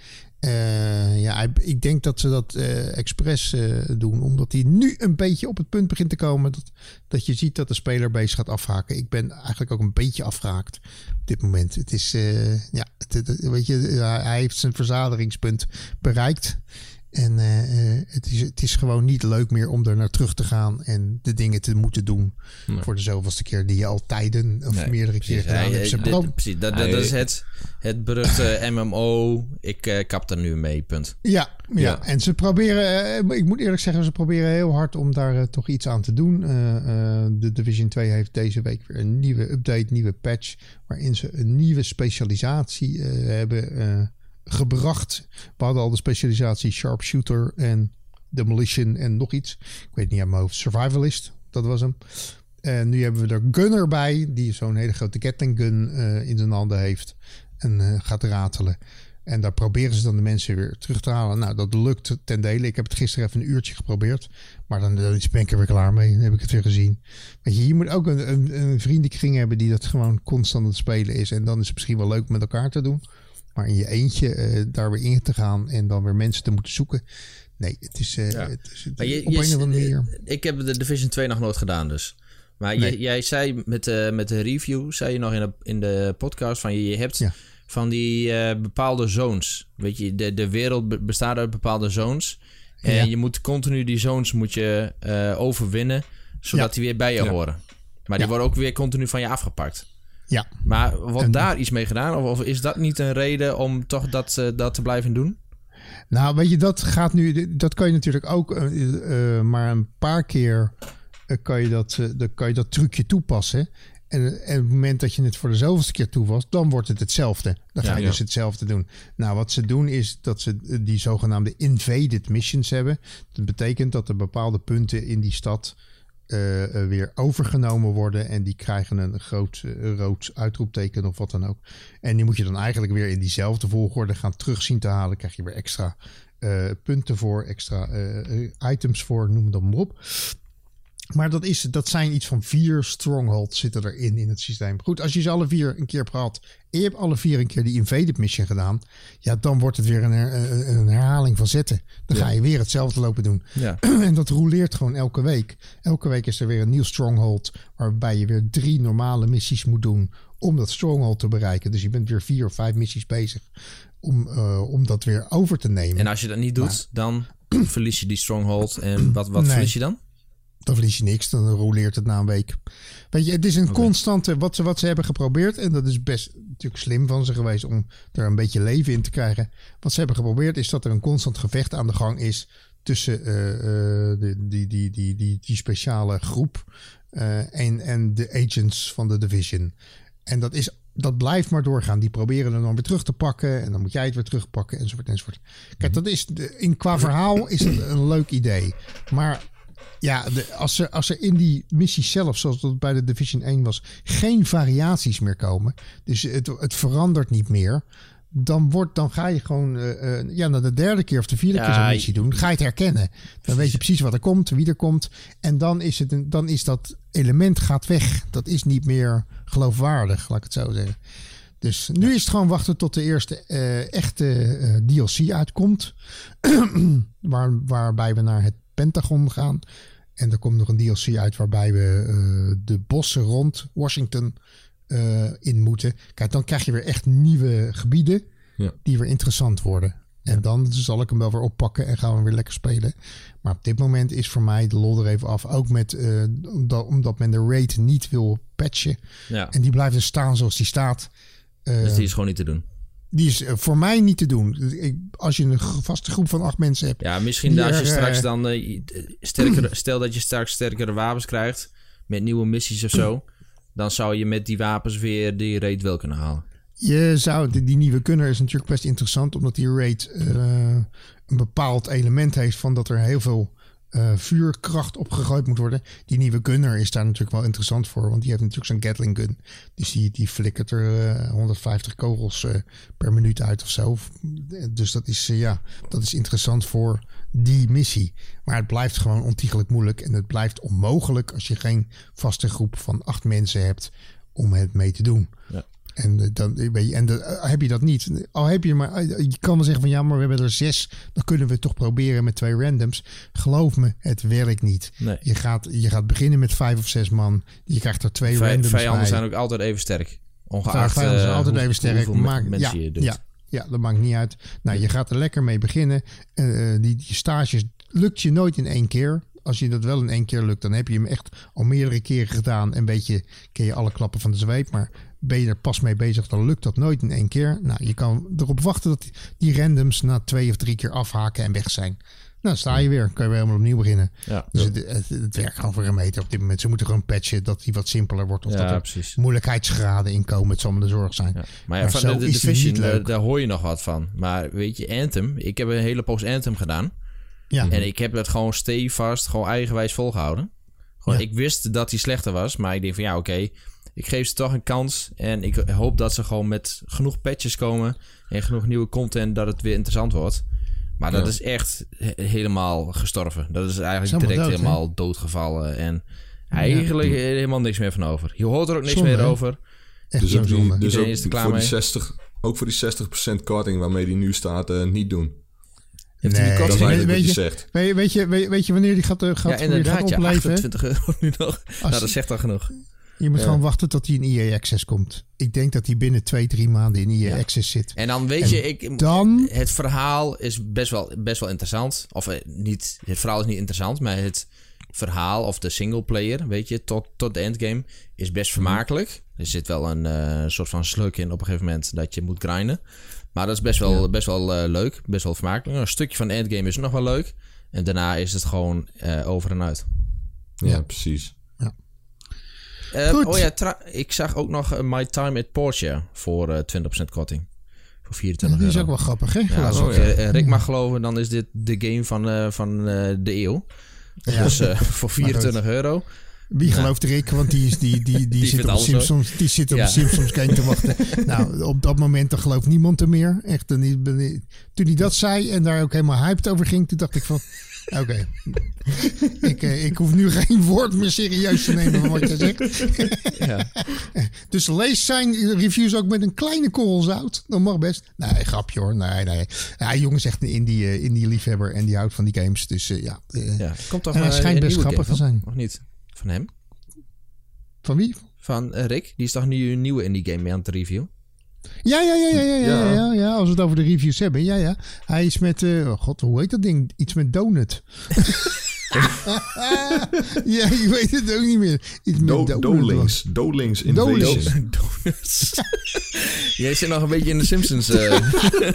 S1: Uh, ja, ik denk dat ze dat uh, expres uh, doen. Omdat hij nu een beetje op het punt begint te komen. Dat, dat je ziet dat de spelerbase gaat afhaken. Ik ben eigenlijk ook een beetje afgehaakt op dit moment. Het is, uh, ja, het, het, weet je, uh, hij heeft zijn verzadigingspunt bereikt. En uh, het, is, het is gewoon niet leuk meer om er naar terug te gaan en de dingen te moeten doen nee. voor de zoveelste keer die je al tijden of nee, meerdere keer gedaan hebt.
S3: Hij, dit, precies, dat, dat, dat is het, het beruchte M M O. Ik uh, kap er nu mee, punt.
S1: Ja, ja. ja. En ze proberen, uh, ik moet eerlijk zeggen, ze proberen heel hard om daar uh, toch iets aan te doen. Uh, uh, de Division twee heeft deze week weer een nieuwe update, nieuwe patch, waarin ze een nieuwe specialisatie uh, hebben uh, gebracht. We hadden al de specialisatie Sharpshooter en Demolition en nog iets. Ik weet niet aan mijn hoofd. Survivalist, dat was hem. En nu hebben we er Gunner bij, die zo'n hele grote Gatling gun uh, in zijn handen heeft en uh, gaat ratelen. En daar proberen ze dan de mensen weer terug te halen. Nou, dat lukt ten dele. Ik heb het gisteren even een uurtje geprobeerd. Maar dan, dan ben ik er weer klaar mee. Dan heb ik het weer gezien. Weet je, je moet ook een, een, een vriendenkring hebben die dat gewoon constant aan het spelen is. En dan is het misschien wel leuk met elkaar te doen. Maar in je eentje uh, daar weer in te gaan en dan weer mensen te moeten zoeken. Nee, het is, uh, ja. het is het,
S3: je,
S1: op
S3: je,
S1: een of andere manier.
S3: Ik heb de Division twee nog nooit gedaan dus. Maar nee. je, jij zei met, uh, met de review, zei je nog in de, in de podcast van je, je hebt ja. van die uh, bepaalde zones. Weet je, de, de wereld bestaat uit bepaalde zones. En ja. je moet continu die zones moet je uh, overwinnen, zodat ja. die weer bij je ja. horen. Maar die ja. worden ook weer continu van je afgepakt. Ja. Maar wordt en, daar iets mee gedaan? Of, of is dat niet een reden om toch dat, uh, dat te blijven doen?
S1: Nou, weet je, dat gaat nu... Dat kan je natuurlijk ook uh, uh, maar een paar keer uh, kan, je dat, uh, dan kan je dat trucje toepassen. En, en op het moment dat je het voor de zoveelste keer toepast, dan wordt het hetzelfde. Dan ga je ja, dus ja. hetzelfde doen. Nou, wat ze doen is dat ze die zogenaamde invaded missions hebben. Dat betekent dat er bepaalde punten in die stad uh, uh, weer overgenomen worden. En die krijgen een groot uh, rood uitroepteken of wat dan ook. En die moet je dan eigenlijk weer in diezelfde volgorde gaan terug zien te halen. Krijg je weer extra uh, punten voor, extra uh, items voor, noem het dan maar op. Maar dat, is, dat zijn iets van vier strongholds zitten erin in het systeem. Goed, als je ze alle vier een keer hebt gehad en je hebt alle vier een keer die invaded mission gedaan, ja, dan wordt het weer een, een, een herhaling van zetten. Dan ja. ga je weer hetzelfde lopen doen. Ja. En dat roleert gewoon elke week. Elke week is er weer een nieuw stronghold waarbij je weer drie normale missies moet doen om dat stronghold te bereiken. Dus je bent weer vier of vijf missies bezig om, uh, om dat weer over te nemen.
S3: En als je dat niet doet, maar, dan verlies je die stronghold. En wat, wat nee. verlies je dan?
S1: Dan verlies je niks, dan roleert het na een week. Weet je, het is een okay. constante, wat ze, wat ze hebben geprobeerd. En dat is best natuurlijk slim van ze geweest om er een beetje leven in te krijgen. Wat ze hebben geprobeerd is dat er een constant gevecht aan de gang is tussen uh, uh, de, die, die, die, die, die speciale groep uh, en, en de agents van de Division. En dat is... Dat blijft maar doorgaan. Die proberen er dan weer terug te pakken. En dan moet jij het weer terugpakken. Enzovoort, enzovoort. Kijk, dat is de, in, qua verhaal is het een leuk idee. Maar ja, de, als, er, als er in die missie zelf, zoals dat bij de Division één was, geen variaties meer komen. Dus het, het verandert niet meer. Dan, wordt, dan ga je gewoon uh, uh, ja, na de derde keer of de vierde ja, keer zo'n missie doen. Ga je het herkennen. Dan weet je precies wat er komt, wie er komt. En dan is, het een, dan is dat element gaat weg. Dat is niet meer geloofwaardig, laat ik het zo zeggen. Dus nu is het gewoon wachten tot de eerste uh, echte uh, D L C uitkomt. Waar, waarbij we naar het Pentagon gaan. En er komt nog een D L C uit waarbij we uh, de bossen rond Washington Uh, in moeten. Kijk, dan krijg je weer echt nieuwe gebieden ja. die weer interessant worden. En ja. dan zal ik hem wel weer oppakken en gaan we weer lekker spelen. Maar op dit moment is voor mij de lol er even af. Ook met, uh, omdat, omdat men de raid niet wil patchen. Ja. En die blijft dus staan zoals die staat.
S3: Uh, dus die is gewoon niet te doen?
S1: Die is uh, voor mij niet te doen. Ik, als je een vaste groep van acht mensen hebt.
S3: Ja, misschien als je er, straks uh, dan uh, sterker, stel dat je straks sterkere wapens krijgt met nieuwe missies of zo. Dan zou je met die wapens weer die raid wel kunnen halen.
S1: Je zou, die, die nieuwe gunner is natuurlijk best interessant. Omdat die raid uh, een bepaald element heeft van dat er heel veel uh, vuurkracht opgegooid moet worden. Die nieuwe gunner is daar natuurlijk wel interessant voor. Want die heeft natuurlijk zo'n Gatling gun. Dus die, die flikkert er uh, honderdvijftig kogels uh, per minuut uit of zo. Dus dat is, uh, ja, dat is interessant voor die missie. Maar het blijft gewoon ontiegelijk moeilijk. En het blijft onmogelijk als je geen vaste groep van acht mensen hebt om het mee te doen. Ja. En, dan, en dan heb je dat niet. Al heb je maar, je kan wel zeggen van ja, maar we hebben er zes. Dan kunnen we het toch proberen met twee randoms. Geloof me, het werkt niet. Nee. Je, gaat, je gaat beginnen met vijf of zes man. Je krijgt er twee Vij, randoms
S3: vijanden
S1: bij.
S3: zijn ook altijd even sterk. Ongeacht
S1: vijanden zijn altijd
S3: uh,
S1: even sterk.
S3: Hoeveel
S1: maar,
S3: mensen
S1: ja,
S3: je doet.
S1: Ja, ja, dat maakt niet uit. Nou, je gaat er lekker mee beginnen. Uh, die, die stages lukt je nooit in één keer. Als je dat wel in één keer lukt, dan heb je hem echt al meerdere keren gedaan. En weet je, ken je alle klappen van de zweep. Maar ben je er pas mee bezig, dan lukt dat nooit in één keer. Nou, je kan erop wachten dat die randoms na twee of drie keer afhaken en weg zijn. Nou, sta je weer. Kan je weer helemaal opnieuw beginnen. Ja, dus het, het, het werkt gewoon voor een meter op dit moment. Ze moeten gewoon patchen dat die wat simpeler wordt. Of ja, dat er precies. moeilijkheidsgraden in komen. Het zal me de zorg zijn. Ja.
S3: Maar ja, maar van de, de Division, daar, daar hoor je nog wat van. Maar weet je, Anthem. Ik heb een hele poos Anthem gedaan. Ja. En ik heb het gewoon stevast, gewoon eigenwijs volgehouden. Gewoon, ja. Ik wist dat hij slechter was. Maar ik denk van ja, oké. Okay, ik geef ze toch een kans. En ik hoop dat ze gewoon met genoeg patches komen. En genoeg nieuwe content dat het weer interessant wordt. Maar dat ja. is echt he- helemaal gestorven. Dat is eigenlijk is direct dood, helemaal he? doodgevallen. En eigenlijk ja. helemaal niks meer van over. Je hoort er ook niks zonde, meer over.
S4: Echt dus ook, die, dus ook is er klaar voor mee. Die zestig, ook voor die zestig procent korting waarmee die nu staat, uh, niet doen.
S3: Heeft nee, die korting,
S1: weet, weet, je, zegt. Weet, weet, je, weet, weet je wanneer die gaat, uh, gaat,
S3: ja, inderdaad,
S1: gaat opleven?
S3: Ja, achtentwintig euro nu nog. Als nou, dat zegt dan genoeg.
S1: Je moet
S3: ja.
S1: gewoon wachten tot hij in E A Access komt. Ik denk dat hij binnen twee, drie maanden in E A ja. Access zit.
S3: En dan weet en je, ik, dan... het verhaal is best wel, best wel interessant. Of eh, niet, het verhaal is niet interessant, maar het verhaal of de singleplayer, weet je, tot, tot de endgame is best vermakelijk. Er zit wel een uh, soort van sluk in op een gegeven moment dat je moet grinden. Maar dat is best wel, ja. best wel uh, leuk, best wel vermakelijk. Een stukje van de endgame is nog wel leuk. En daarna is het gewoon uh, over en uit.
S4: Ja, ja. precies.
S3: Uh, oh ja, tra- ik zag ook nog uh, My Time at Porsche voor uh, twintig procent korting. Voor vierentwintig
S1: euro.
S3: Ja,
S1: die is ook wel grappig, hè?
S3: Ja, als ik uh, Rick mag geloven, dan is dit de game van, uh, van uh, de eeuw.
S1: Ja.
S3: Dus uh, voor vierentwintig euro.
S1: Wie gelooft Rick? Want die, is, die, die, die, die zit op Simpsons, die zit op ja. een Simpsons game te wachten. Nou, op dat moment dan gelooft niemand er meer. Echt, toen hij dat zei en daar ook helemaal hyped over ging, toen dacht ik van... Oké, okay. ik, uh, ik hoef nu geen woord meer serieus te nemen van wat je zegt. Ja. Dus lees zijn reviews ook met een kleine korrel zout. Dat mag best. Nee, grapje hoor. Nee, nee. Ja, jongen is echt een indie, uh, indie liefhebber en die houdt van die games. Dus uh, ja. Uh,
S3: ja. Komt toch
S1: en hij schijnt best grappig
S3: game,
S1: te zijn.
S3: Of niet? Van hem?
S1: Van wie?
S3: Van uh, Rick. Die is toch nu een nieuwe indie game mee aan het review?
S1: Ja, ja, ja, ja, ja, ja, ja, ja, ja. Als we het over de reviews hebben. Ja, ja. Hij is met, uh, oh god, hoe heet dat ding? Iets met donut. Ja, ik weet het ook niet meer. Iets met
S4: Do-
S1: donut.
S4: Dolings. Dolings Invasion.
S3: Donuts. Jij zit nog een beetje in de Simpsons. Uh.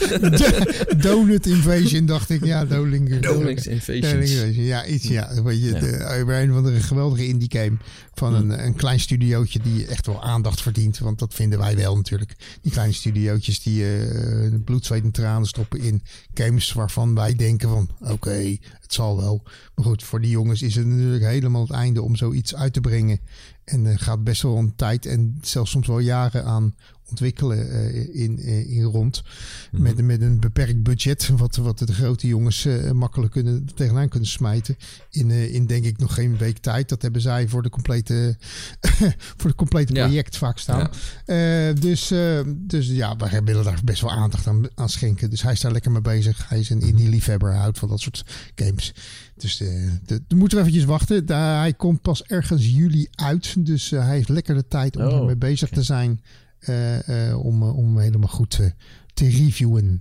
S1: Donut Invasion, dacht ik. Ja, Doling,
S3: Dolings Invasion.
S1: Ja, iets, ja. Weet je, ja. De, een van de geweldige indie game van een, een klein studiootje die echt wel aandacht verdient. Want dat vinden wij wel natuurlijk. Die kleine studiootjes die uh, bloed, zweet en tranen stoppen in games waarvan wij denken van oké, okay, het zal wel. Maar goed, voor die jongens is het natuurlijk helemaal het einde om zoiets uit te brengen. En er gaat best wel een tijd en zelfs soms wel jaren aan ontwikkelen uh, in, uh, in rond. Mm-hmm. Met, met een beperkt budget. Wat, wat de grote jongens uh, makkelijk kunnen, tegenaan kunnen smijten. In, uh, in denk ik nog geen week tijd. Dat hebben zij voor de complete, voor de complete project ja. vaak staan. Ja. Uh, dus, uh, dus ja, we willen daar best wel aandacht aan, aan schenken. Dus hij is daar lekker mee bezig. Hij is een indie liefhebber. Hij houdt van dat soort games. Dus de, de, de moeten we eventjes wachten. De, hij komt pas ergens juli uit. Dus uh, hij heeft lekker de tijd om oh, ermee bezig okay. te zijn. Uh, uh, om, uh, om helemaal goed uh, te reviewen.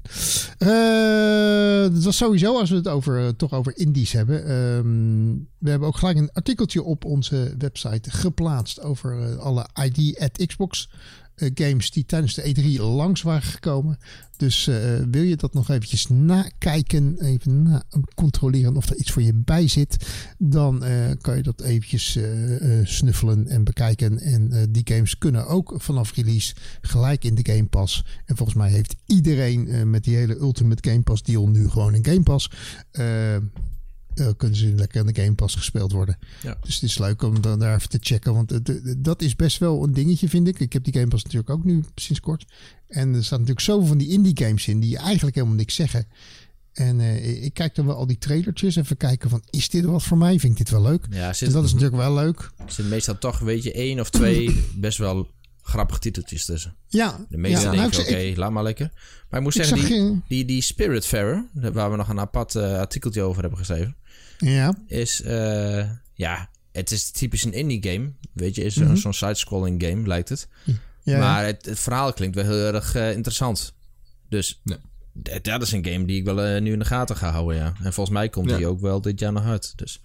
S1: Uh, dat was sowieso, als we het over, uh, toch over indies hebben. Um, we hebben ook gelijk een artikeltje op onze website geplaatst over uh, alle I D at Xbox uh, games die tijdens de E drie langs waren gekomen. Dus uh, wil je dat nog eventjes nakijken, even na controleren of er iets voor je bij zit, dan uh, kan je dat eventjes uh, uh, snuffelen en bekijken. En uh, die games kunnen ook vanaf release gelijk in de Game Pass. En volgens mij heeft iedereen uh, met die hele Ultimate Game Pass deal nu gewoon een Game Pass. Uh, Uh, kunnen ze lekker in de Game Pass gespeeld worden. Ja. Dus het is leuk om dan daar even te checken. Want uh, de, dat is best wel een dingetje, vind ik. Ik heb die Game Pass natuurlijk ook nu sinds kort. En er staat natuurlijk zoveel van die indie games in die eigenlijk helemaal niks zeggen. En uh, ik kijk dan wel al die trailertjes. Even kijken van, is dit wat voor mij? Vind ik dit wel leuk? Ja, zit, en dat is natuurlijk wel leuk.
S3: Er zit meestal toch, weet je, één of twee best wel grappige titeltjes tussen.
S1: Ja.
S3: De meeste
S1: ja,
S3: denken,
S1: nou,
S3: oké, okay, laat maar lekker. Maar ik moet zeggen, die, die, die, die Spiritfarer, waar we nog een apart uh, artikeltje over hebben geschreven.
S1: Ja.
S3: Is, uh, ja, het is typisch een indie game. Weet je, is
S1: mm-hmm.
S3: zo'n side-scrolling game, lijkt het.
S1: Ja,
S3: maar het, het verhaal klinkt wel heel erg uh, interessant. Dus ja. d- dat is een game die ik wel uh, nu in de gaten ga houden, ja. En volgens mij komt ja. die ook wel dit jaar nog uit, dus...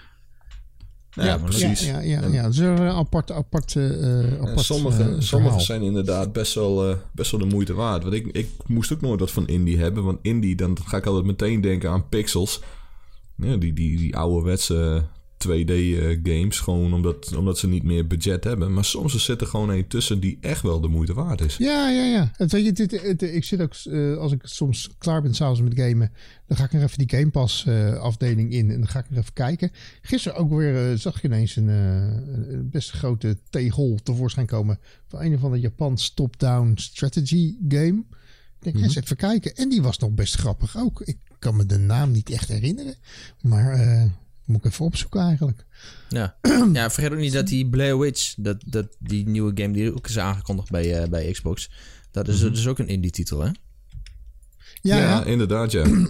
S4: Ja, ja, precies.
S1: Ja, ja, ja, ja. Dat is een apart, apart, uh, apart
S4: sommige,
S1: uh,
S4: sommige zijn inderdaad best wel, uh, best wel de moeite waard. Want ik, ik moest ook nooit wat van indie hebben. Want indie, dan ga ik altijd meteen denken aan pixels. Ja, die, die, die ouderwetse twee D-games. Gewoon omdat, omdat ze niet meer budget hebben. Maar soms zit er gewoon een tussen die echt wel de moeite waard is.
S1: Ja, ja, ja. Het, weet je, het, het, het, ik zit ook, uh, als ik soms klaar ben s'avonds met gamen, dan ga ik er even die Game Pass uh, afdeling in. En dan ga ik er even kijken. Gisteren ook weer uh, zag je ineens een, uh, een best grote tegel tevoorschijn komen van een of andere Japans top-down strategy game. Ik denk, mm-hmm. eens even kijken. En die was nog best grappig ook. Ik kan me de naam niet echt herinneren. Maar uh, moet ik even opzoeken eigenlijk.
S3: Ja, ja vergeet ook niet dat die Blair Witch, dat, dat die nieuwe game die ook is aangekondigd bij, uh, bij Xbox. Dat is, mm-hmm. dus ook een indie titel, hè?
S1: Ja,
S4: ja,
S1: ja.
S4: inderdaad, ja.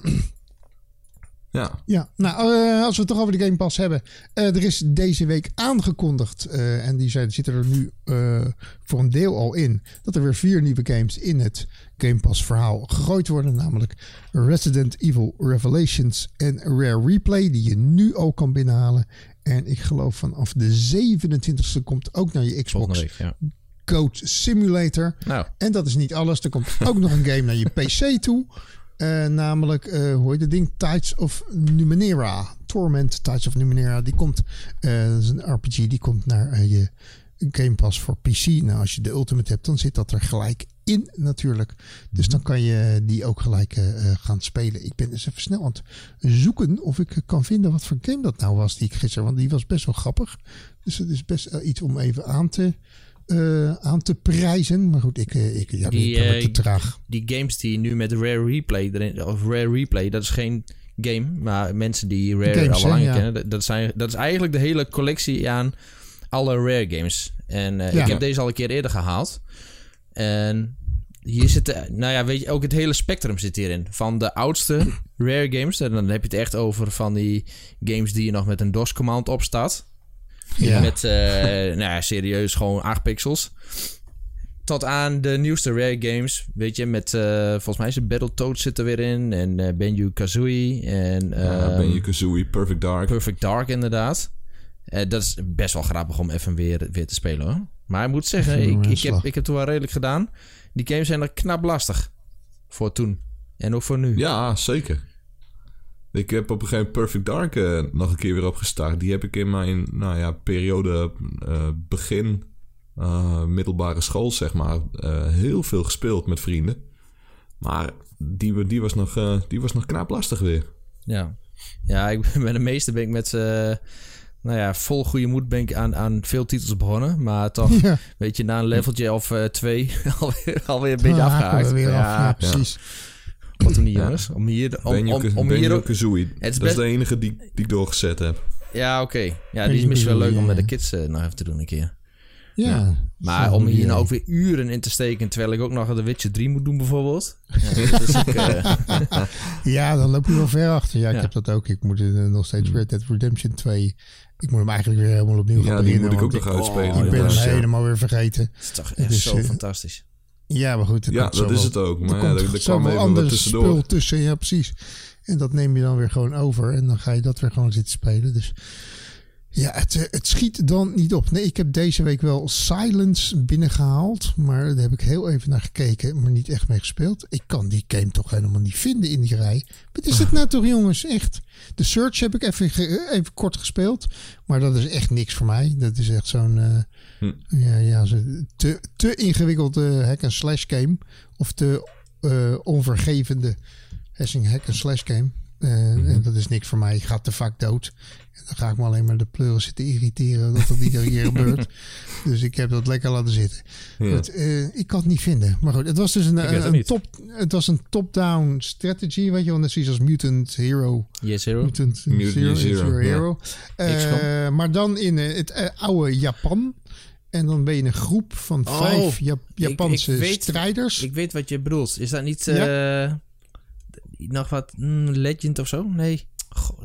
S4: Ja.
S1: Ja, nou, uh, als we het toch over de Game Pass hebben. Uh, er is deze week aangekondigd, uh, en die zijn, zitten er nu uh, voor een deel al in, dat er weer vier nieuwe games in het Game Pass verhaal gegooid worden. Namelijk Resident Evil Revelations en Rare Replay, die je nu al kan binnenhalen. En ik geloof vanaf de zevenentwintigste komt ook naar je Xbox
S3: week, ja.
S1: Goat Simulator.
S3: Nou.
S1: En dat is niet alles. Er komt ook nog een game naar je P C toe. Uh, namelijk, uh, hoe heet het ding? Tides of Numenera. Torment, Tides of Numenera. Die komt, uh, dat is een R P G, die komt naar uh, je Game Pass voor P C. Nou, als je de Ultimate hebt, dan zit dat er gelijk in natuurlijk. Dus dan kan je die ook gelijk uh, gaan spelen. Ik ben dus even snel aan het zoeken of ik kan vinden wat voor game dat nou was die ik gisteren... Want die was best wel grappig. Dus het is best uh, iets om even aan te... Uh, aan te prijzen. Maar goed, ik, ik, ja,
S3: die,
S1: ik ben te traag.
S3: Die games die nu met Rare Replay erin, of Rare Replay, dat is geen game, maar mensen die Rare
S1: Games,
S3: al langer
S1: ja.
S3: kennen, dat, zijn, dat is eigenlijk de hele collectie aan alle Rare games. En uh,
S1: Ja.
S3: ik heb deze al een keer eerder gehaald. En hier zit, uh, nou ja, weet je, ook het hele spectrum zit hierin. Van de oudste Rare games, en dan heb je het echt over van die games die je nog met een DOS-command op staat.
S1: Ja.
S3: Met, uh, nou ja, serieus gewoon acht pixels. Tot aan de nieuwste Rare games. Weet je, met, uh, volgens mij is het Battletoads zit er weer in. En uh, Banjo-Kazooie. En uh,
S4: Ja, Banjo-Kazooie, Perfect Dark.
S3: Perfect Dark, inderdaad. Uh, dat is best wel grappig om even weer, weer te spelen, hoor. Maar ik moet zeggen,
S1: Even
S3: ik,
S1: een
S3: ik, heb,
S1: slag.
S3: ik heb het wel redelijk gedaan. Die games zijn er knap lastig. Voor toen. En ook voor nu.
S4: Ja, zeker. Ik heb op een gegeven moment Perfect Dark uh, nog een keer weer opgestart. Die heb ik in mijn nou ja, periode uh, begin uh, middelbare school, zeg maar, uh, heel veel gespeeld met vrienden. Maar die, die, was, nog, uh, die was nog knap lastig weer.
S3: Ja, ja ik ben de meeste ben ik met... Uh, nou ja, vol goede moed ben ik aan, aan veel titels begonnen. Maar toch,
S1: Ja.
S3: weet je, na een leveltje of uh, twee alweer, alweer een beetje
S1: Dan haken
S3: afgehaakt.
S1: we weer
S3: ja,
S1: af, ja, precies.
S3: Wat toen niet, jongens. Om hier, om, om, om, om hier ook...
S4: Banjo-Kazooie.
S3: Het is
S4: Dat is
S3: best-
S4: de enige die, die ik doorgezet heb.
S3: Ja, oké. Okay. Ja, die is misschien wel leuk om met de kids uh, nog even te doen een keer.
S1: Ja.
S3: Maar
S1: Zo,
S3: om hier
S1: ja.
S3: nou ook weer uren in te steken... terwijl ik ook nog The Witcher drie moet doen bijvoorbeeld. Ja, dat is ook, uh,
S1: Ja, dan loop je wel ver achter. Ja, ik
S3: Ja.
S1: heb dat ook. Ik moet uh, nog steeds Red Dead Redemption twee... Ik moet hem eigenlijk weer helemaal opnieuw gaan
S4: Ja, die
S1: beginnen.
S4: moet ik ook
S1: want
S4: nog
S3: oh,
S4: uitspelen.
S1: Ik ben
S4: inderdaad.
S1: hem
S4: Ja.
S1: helemaal weer vergeten.
S3: het is toch echt
S1: Dus,
S3: zo
S1: uh,
S3: fantastisch.
S1: Ja, maar goed. er
S4: Ja,
S1: komt
S4: dat
S1: zoveel-
S4: is het ook.
S1: Er
S4: Maar ja,
S1: komt
S4: er, er kwam
S1: zoveel
S4: even
S1: ander
S4: wat tussendoor.
S1: spul tussen. Ja, precies. En dat neem je dan weer gewoon over. En dan ga je dat weer gewoon zitten spelen. Dus ja, het, eh, het schiet dan niet op. Nee, ik heb deze week wel Silence binnengehaald. Maar daar heb ik heel even naar gekeken. Maar niet echt mee gespeeld. Ik kan die game toch helemaal niet vinden in die rij. Wat is het nou toch, jongens? Echt. De Search heb ik even, ge- even kort gespeeld. Maar dat is echt niks voor mij. Dat is echt zo'n... eh,
S4: Hm.
S1: ja, ja, zo- te, te ingewikkelde hack-and-slash game. Of te uh, onvergevende hack-and-slash game. Uh,
S4: Mhm.
S1: En dat is niks voor mij. Ik ga te vaak dood. En dan ga ik me alleen maar de pleuren zitten irriteren dat dat iedere keer gebeurt. Dus ik heb dat lekker laten zitten.
S4: Ja.
S1: Goed, uh, ik kan het niet vinden. Maar goed, het was dus een,
S3: weet het
S1: een, een
S3: niet.
S1: top, het was een top-down strategy. Weet je wel, net zoals als Mutant Hero.
S3: Yes, Hero.
S1: Mutant,
S4: Mutant
S1: Zero,
S4: Zero,
S1: Zero
S4: ja.
S1: Hero. Uh,
S3: XCOM.
S1: maar dan in uh, het uh, oude Japan. En dan ben je een groep van
S3: Oh,
S1: vijf Jap-
S3: ik-
S1: Japanse
S3: ik weet-
S1: strijders.
S3: Ik weet wat je bedoelt. Is dat niet uh, nog wat mm, Legend of zo? Nee. Goh.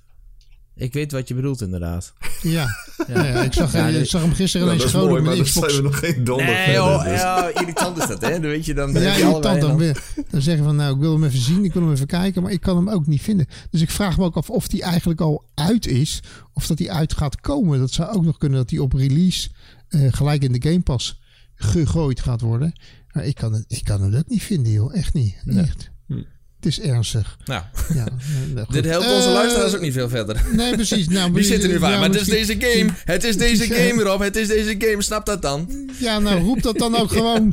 S3: Ik weet wat je bedoelt, inderdaad.
S1: Ja, ja. ja ik, zag,
S3: Ja,
S1: ik
S3: nee.
S1: zag hem gisteren
S4: Nou,
S1: ineens
S4: dat is
S1: schoon
S4: mooi,
S1: op
S4: maar
S1: mijn
S4: dan zijn
S1: Xbox.
S4: we nog geen donder
S3: Nee,
S4: verder,
S3: joh,
S4: dus.
S3: ja, irritant is dat, hè? Dan weet je dan. dan
S1: Ja,
S3: heb je allebei
S1: irritant. Dan,
S3: dan.
S1: weer- dan zeggen van, nou, ik wil hem even zien, ik wil hem even kijken, maar ik kan hem ook niet vinden. Dus ik vraag me ook af of die eigenlijk al uit is, of dat die uit gaat komen. Dat zou ook nog kunnen dat die op release uh, gelijk in de Game Pass gegooid gaat worden. Maar ik kan het, ik kan het ook niet vinden, joh. Echt niet.
S3: Nee.
S1: Echt. Het is ernstig.
S3: Nou,
S1: Ja, nou, goed.
S3: dit helpt onze
S1: Eh,
S3: luisteraars ook niet veel verder.
S1: Nee, precies. Nou,
S3: Die zitten nu van,
S1: ja,
S3: maar het is
S1: misschien-
S3: deze game. Het is deze game, Rob. Het is deze game. Snap dat dan?
S1: Ja, nou, roep dat dan ook gewoon.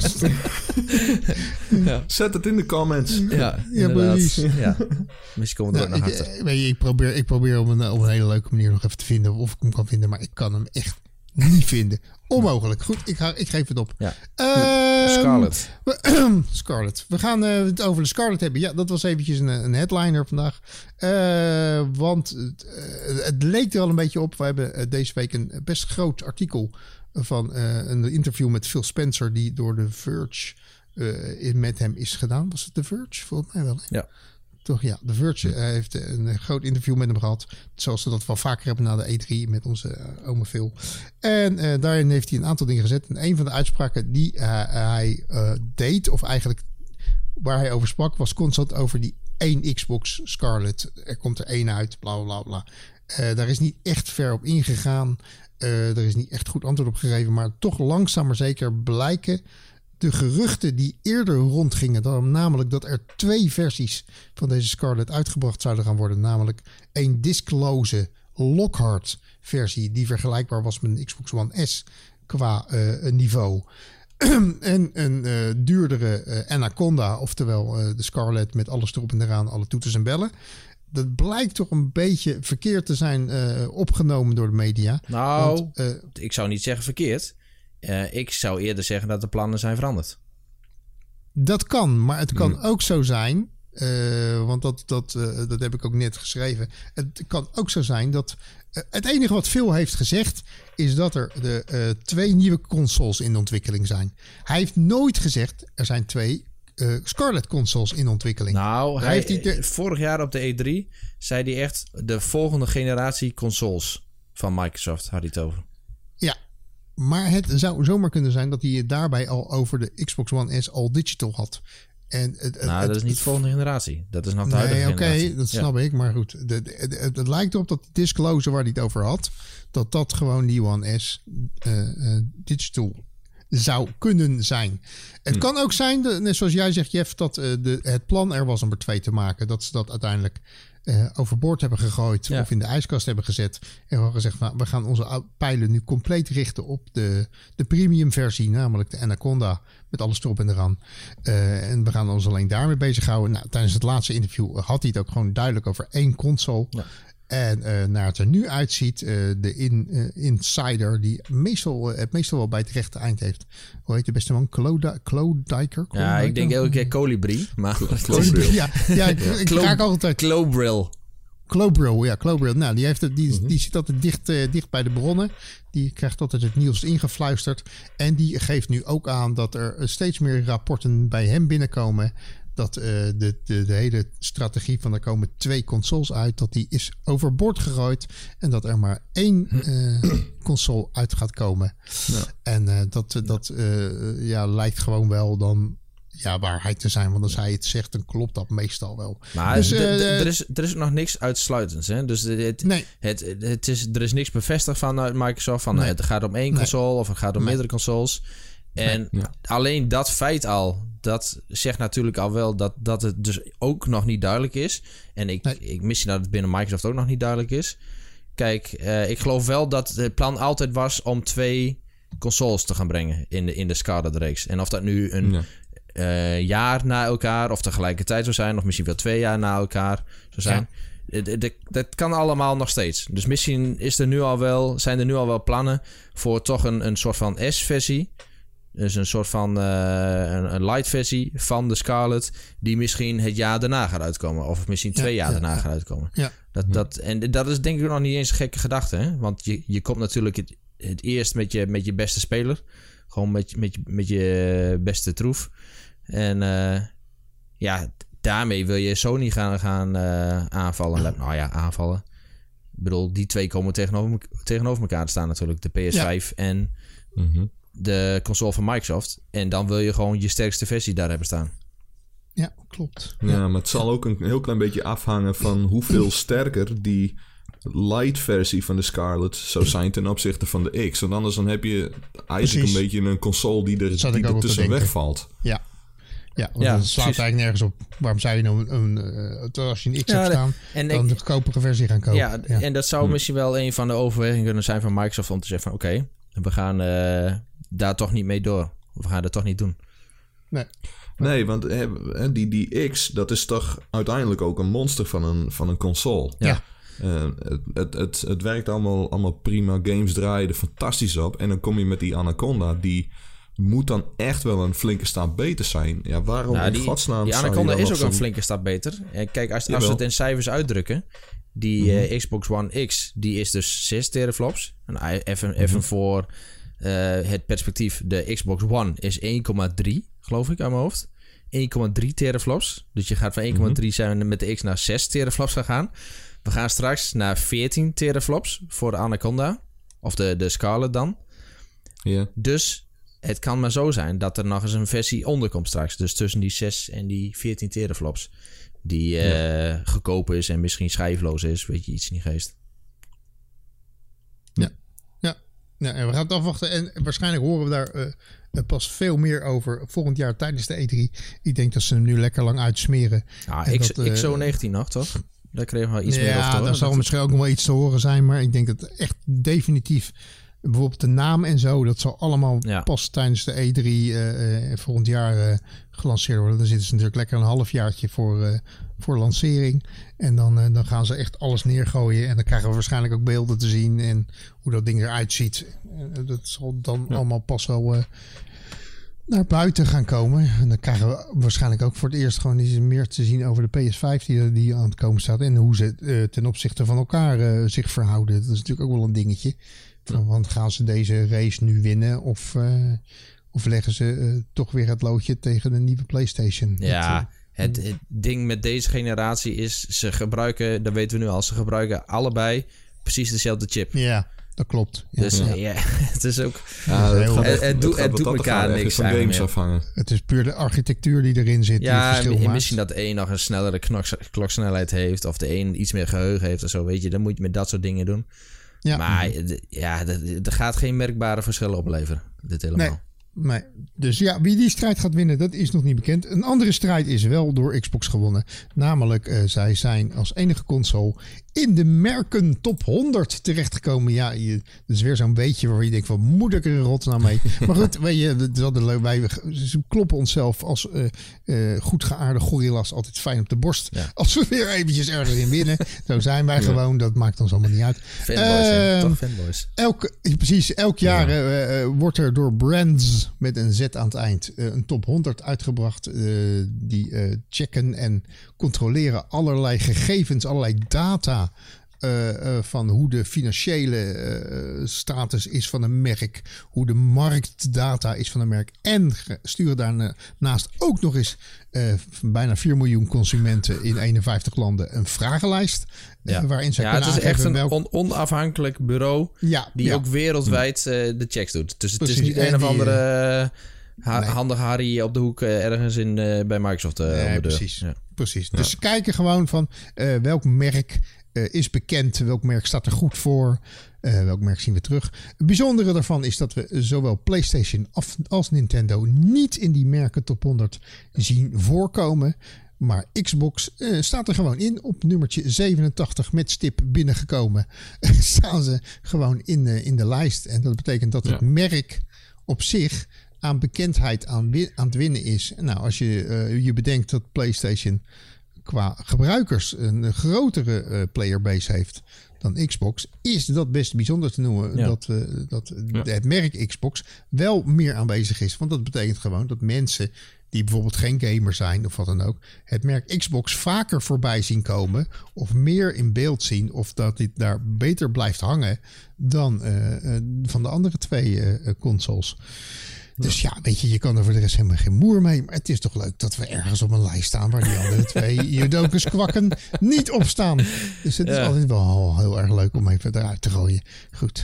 S4: Zet het in de comments.
S3: Ja,
S1: Ja,
S3: inderdaad.
S1: precies.
S3: Ja. Misschien komen we er
S1: Nou,
S3: ook
S1: ik,
S3: nog achter.
S1: eh, weet je, ik, probeer, ik probeer op een, op een hele leuke manier nog even te vinden of ik hem kan vinden, maar ik kan hem echt niet vinden. Onmogelijk. Goed, ik, ga, ik geef het op.
S3: Ja.
S1: Ehm,
S3: Scarlet.
S1: we- Scarlet. We gaan uh, het over de Scarlet hebben. Ja, dat was eventjes een, een headliner vandaag. Uh, want het, uh, het leek er al een beetje op. We hebben uh, deze week een best groot artikel van uh, een interview met Phil Spencer die door The Verge uh, met hem is gedaan. Was het The Verge? Volgens mij wel. Hè?
S3: Ja.
S1: Toch, ja. The Verge uh, heeft een uh, groot interview met hem gehad. Zoals ze dat wel vaker hebben na de E drie met onze uh, ome Phil. En uh, daarin heeft hij een aantal dingen gezet. En een van de uitspraken die uh, hij uh, deed, of eigenlijk waar hij over sprak, was constant over die één Xbox Scarlet. Er komt er één uit, bla bla bla. Uh, daar is niet echt ver op ingegaan. Uh, er is niet echt goed antwoord op gegeven. Maar toch langzaam maar zeker blijken de geruchten die eerder rondgingen, dan namelijk dat er twee versies van deze Scarlet uitgebracht zouden gaan worden. Namelijk een diskloze Lockhart versie die vergelijkbaar was met een Xbox One S qua uh, niveau. en een uh, duurdere uh, Anaconda, oftewel uh, de Scarlett met alles erop en eraan, alle toeters en bellen. Dat blijkt toch een beetje verkeerd te zijn uh, opgenomen door de media.
S3: Nou,
S1: Want, uh,
S3: ik zou niet zeggen verkeerd. Uh, ik zou eerder zeggen dat de plannen zijn veranderd.
S1: Dat kan, maar het kan
S4: Hmm.
S1: ook zo zijn... Uh, want dat, dat, uh, dat heb ik ook net geschreven. Het kan ook zo zijn dat... Uh, het enige wat Phil heeft gezegd... is dat er de, uh, twee nieuwe consoles in ontwikkeling zijn. Hij heeft nooit gezegd... er zijn twee uh, Scarlett consoles in ontwikkeling.
S3: Nou, hij,
S1: heeft de...
S3: vorig jaar op de E drie... zei hij echt de volgende generatie consoles van Microsoft. Had hij het over.
S1: Ja, maar het zou zomaar kunnen zijn... dat hij het daarbij al over de Xbox One S All Digital had... En het, het,
S3: nou,
S1: het,
S3: dat is niet de volgende generatie. Dat is nog de huidige
S1: nee, oké,
S3: generatie.
S1: dat snap
S3: ja.
S1: ik. Maar goed, de, de, de, het lijkt erop dat de disclosure waar hij het over had... dat dat gewoon die One S uh, uh, Digital zou kunnen zijn. Het hm. kan ook zijn, de, net zoals jij zegt, Jeff... dat uh, de, het plan er was om er twee te maken. Dat ze dat uiteindelijk uh, overboord hebben gegooid... Ja. of in de ijskast hebben gezet. En gewoon gezegd, nou, we gaan onze pijlen nu compleet richten... op de, de premium versie, namelijk de Anaconda... met alles erop en eraan. Uh, en we gaan ons alleen daarmee bezighouden. Nou, tijdens het laatste interview had hij het ook gewoon duidelijk over één console... Ja. En uh, naar het er nu uitziet, uh, de in, uh, insider die meestal, uh, het meestal wel bij het rechte eind heeft. Hoe heet de beste man? Claude Dijker?
S3: Ja, ik denk elke keer Colibri. Maar
S1: Colibri. Ja, ja, ik, ik
S3: Clo-
S1: raak altijd...
S3: Clobril.
S1: Clobril, ja, Clobril. Nou, die, heeft het, die, uh-huh. die zit altijd dicht, uh, dicht bij de bronnen. Die krijgt altijd het nieuws ingefluisterd. En die geeft nu ook aan dat er steeds meer rapporten bij hem binnenkomen... dat uh, de, de, de hele strategie van er komen twee consoles uit... dat die is overboord gegooid... en dat er maar één uh, console uit gaat komen. Ja. En uh, dat, dat uh, ja, lijkt gewoon wel dan... ja, waarheid te zijn. Want als hij het zegt, dan klopt dat meestal wel.
S3: Maar dus, uh, d- d- er, is, er is nog niks uitsluitends. Hè? Dus het,
S1: nee.
S3: het, het is, er is niks bevestigd vanuit Microsoft... van nee. het gaat om één console nee. of het gaat om nee. meerdere consoles... En nee, ja. alleen dat feit al, dat zegt natuurlijk al wel dat, dat het dus ook nog niet duidelijk is. En ik, nee. ik misschien dat het binnen Microsoft ook nog niet duidelijk is. Kijk, uh, ik geloof wel dat het plan altijd was om twee consoles te gaan brengen in de, in de Scarlett-reeks. En of dat nu een ja. uh, jaar na elkaar of tegelijkertijd zou zijn, of misschien wel twee jaar na elkaar zou zijn. Ja. Dat, dat, dat kan allemaal nog steeds. Dus misschien is er nu al wel, zijn er nu al wel plannen voor toch een, een soort van S-versie. Dus een soort van uh, een, een light versie van de Scarlett... die misschien het jaar daarna gaat uitkomen. Of misschien twee ja, jaar ja, daarna ja. gaat uitkomen. Ja. Dat, dat, en dat is denk ik nog niet eens een gekke gedachte. Hè? Want je, je komt natuurlijk het, het eerst met je, met je beste speler. Gewoon met, met, met je beste troef. En uh, ja, daarmee wil je Sony gaan, gaan uh, aanvallen. Nou ja, aanvallen. Ik bedoel, die twee komen tegenover, tegenover elkaar te staan natuurlijk. De P S vijf ja. en... Mm-hmm. de console van Microsoft. En dan wil je gewoon je sterkste versie daar hebben staan.
S1: Ja, klopt.
S4: Ja, ja, maar het zal ook een heel klein beetje afhangen van hoeveel sterker die light versie van de Scarlett zou zijn ten opzichte van de X. Want anders dan heb je eigenlijk Precies. een beetje een console die er, die er tussen wegvalt.
S1: Ja. Ja, want ja, dat slaat precies. eigenlijk nergens op. Waarom zou je nou een, een uh, als je een X ja, hebt staan, en dan ik, de goedkopere versie gaan kopen?
S3: Ja, ja, en dat zou hm. misschien wel een van de overwegingen kunnen zijn van Microsoft om te zeggen van oké, okay, we gaan uh, daar toch niet mee door. We gaan dat toch niet doen.
S4: Nee, nee want hè, die, die X, dat is toch uiteindelijk ook een monster van een, van een console.
S1: Ja.
S4: Uh, het, het, het, het werkt allemaal, allemaal prima. Games draaien er fantastisch op. En dan kom je met die Anaconda, die moet dan echt wel een flinke stap beter zijn. Ja, waarom nou,
S3: die,
S4: in godsnaam...
S3: Die Anaconda is ook een flinke stap beter. Kijk, als, als we het in cijfers uitdrukken... Die mm-hmm. uh, Xbox One X, die is dus zes teraflops. En even, mm-hmm. even voor uh, het perspectief. De Xbox One is één komma drie, geloof ik, aan mijn hoofd. één komma drie teraflops. Dus je gaat van één komma drie mm-hmm. zijn met de X naar zes teraflops gaan. We gaan straks naar veertien teraflops voor de Anaconda. Of de, de Scarlett dan.
S4: Yeah.
S3: Dus het kan maar zo zijn dat er nog eens een versie onder komt straks. Dus tussen die zes en die veertien teraflops. Die uh, ja. goedkoper is en misschien schijfloos is. Weet je, iets in die geest.
S1: Ja, ja. ja en we gaan het afwachten. En waarschijnlijk horen we daar uh, pas veel meer over volgend jaar tijdens de E drie. Ik denk dat ze hem nu lekker lang uitsmeren.
S3: Ja, X, dat, uh, X O negentien nog, toch? Daar kregen we iets
S1: ja,
S3: meer over te horen.
S1: Ja, daar zal misschien ook nog wel iets te horen zijn. Maar ik denk dat het echt definitief bijvoorbeeld de naam en zo, dat zal allemaal
S3: Ja.
S1: pas tijdens de E drie uh, uh, volgend jaar uh, gelanceerd worden. Dan zitten ze natuurlijk lekker een halfjaartje voor, uh, voor lancering. En dan, uh, dan gaan ze echt alles neergooien. En dan krijgen we waarschijnlijk ook beelden te zien en hoe dat ding eruit ziet. Uh, dat zal dan ja. allemaal pas wel uh, naar buiten gaan komen. En dan krijgen we waarschijnlijk ook voor het eerst gewoon iets meer te zien over de P S vijf die, die aan het komen staat. En hoe ze uh, ten opzichte van elkaar uh, zich verhouden. Dat is natuurlijk ook wel een dingetje. Van, want gaan ze deze race nu winnen of, uh, of leggen ze uh, toch weer het loodje tegen de nieuwe PlayStation?
S3: Ja,
S1: dat, uh,
S3: het, het ding met deze generatie is, ze gebruiken, dat weten we nu al, ze gebruiken allebei precies dezelfde chip.
S1: Ja, dat klopt. Ja,
S3: dus
S1: ja.
S3: ja, het is ook...
S4: Ja, het, gaat,
S3: het, het,
S4: het,
S3: doet,
S4: het
S3: het doet elkaar niks
S4: van games
S3: meer.
S4: afhangen.
S1: Het is puur de architectuur die erin zit.
S3: Ja,
S1: die verschil
S3: en
S1: maakt.
S3: misschien dat de een nog een snellere knok, kloksnelheid heeft of de een iets meer geheugen heeft of zo, weet je. Dan moet je met dat soort dingen doen.
S1: Ja.
S3: Maar ja, er gaat geen merkbare verschillen opleveren. Dit helemaal.
S1: Nee. Nee. Dus ja, wie die strijd gaat winnen, dat is nog niet bekend. Een andere strijd is wel door Xbox gewonnen. Namelijk, uh, zij zijn als enige console in de merken top honderd terechtgekomen. Ja, je, dat is weer zo'n beetje waar je denkt van, moet ik er een rotsnaam mee? Maar goed, weet je, dat, wij we kloppen onszelf als uh, uh, goed geaarde gorilla's altijd fijn op de borst. Ja. Als we weer eventjes ergens in winnen. Zo zijn wij ja. gewoon, dat maakt ons allemaal niet uit.
S3: Fanboys, uh, toch fanboys.
S1: Elk, precies, elk jaar ja. uh, wordt er door brands met een Z aan het eind uh, een top honderd uitgebracht. Uh, die uh, checken en controleren allerlei gegevens, allerlei data Uh, uh, van hoe de financiële uh, status is van een merk, hoe de marktdata is van een merk en sturen daarnaast ook nog eens uh, bijna vier miljoen consumenten in eenenvijftig landen een vragenlijst
S3: ja.
S1: uh, waarin ze
S3: ja,
S1: kunnen
S3: het is echt een
S1: welk...
S3: on- onafhankelijk bureau
S1: ja,
S3: die
S1: ja.
S3: ook wereldwijd uh, de checks doet. Dus het
S1: Precies.
S3: is niet en een of andere uh, ha-
S1: nee.
S3: handige Harry op de hoek uh, ergens in, uh, bij Microsoft. Uh,
S1: nee,
S3: de
S1: precies.
S3: Ja.
S1: precies.
S3: Ja.
S1: Dus ze kijken gewoon van uh, welk merk Uh, is bekend, welk merk staat er goed voor, uh, welk merk zien we terug. Het bijzondere daarvan is dat we zowel PlayStation als Nintendo niet in die merken top honderd zien voorkomen. Maar Xbox uh, staat er gewoon in op nummertje zevenentachtig met stip binnengekomen. Staan ze gewoon in, uh, in de lijst. En dat betekent dat het ja. merk op zich aan bekendheid aan, win- aan het winnen is. Nou, als je uh, je bedenkt dat PlayStation qua gebruikers een grotere uh, playerbase heeft dan Xbox, is dat best bijzonder te noemen. Ja. Dat, uh, dat ja. het merk Xbox wel meer aanwezig is. Want dat betekent gewoon dat mensen die bijvoorbeeld geen gamer zijn of wat dan ook, het merk Xbox vaker voorbij zien komen of meer in beeld zien of dat dit daar beter blijft hangen dan uh, uh, van de andere twee uh, consoles. Dus ja, weet je, je kan er voor de rest helemaal geen moer mee. Maar het is toch leuk dat we ergens op een lijst staan waar die andere twee judokus kwakken niet op staan. Dus het is ja. altijd wel heel erg leuk om even eruit te gooien. Goed.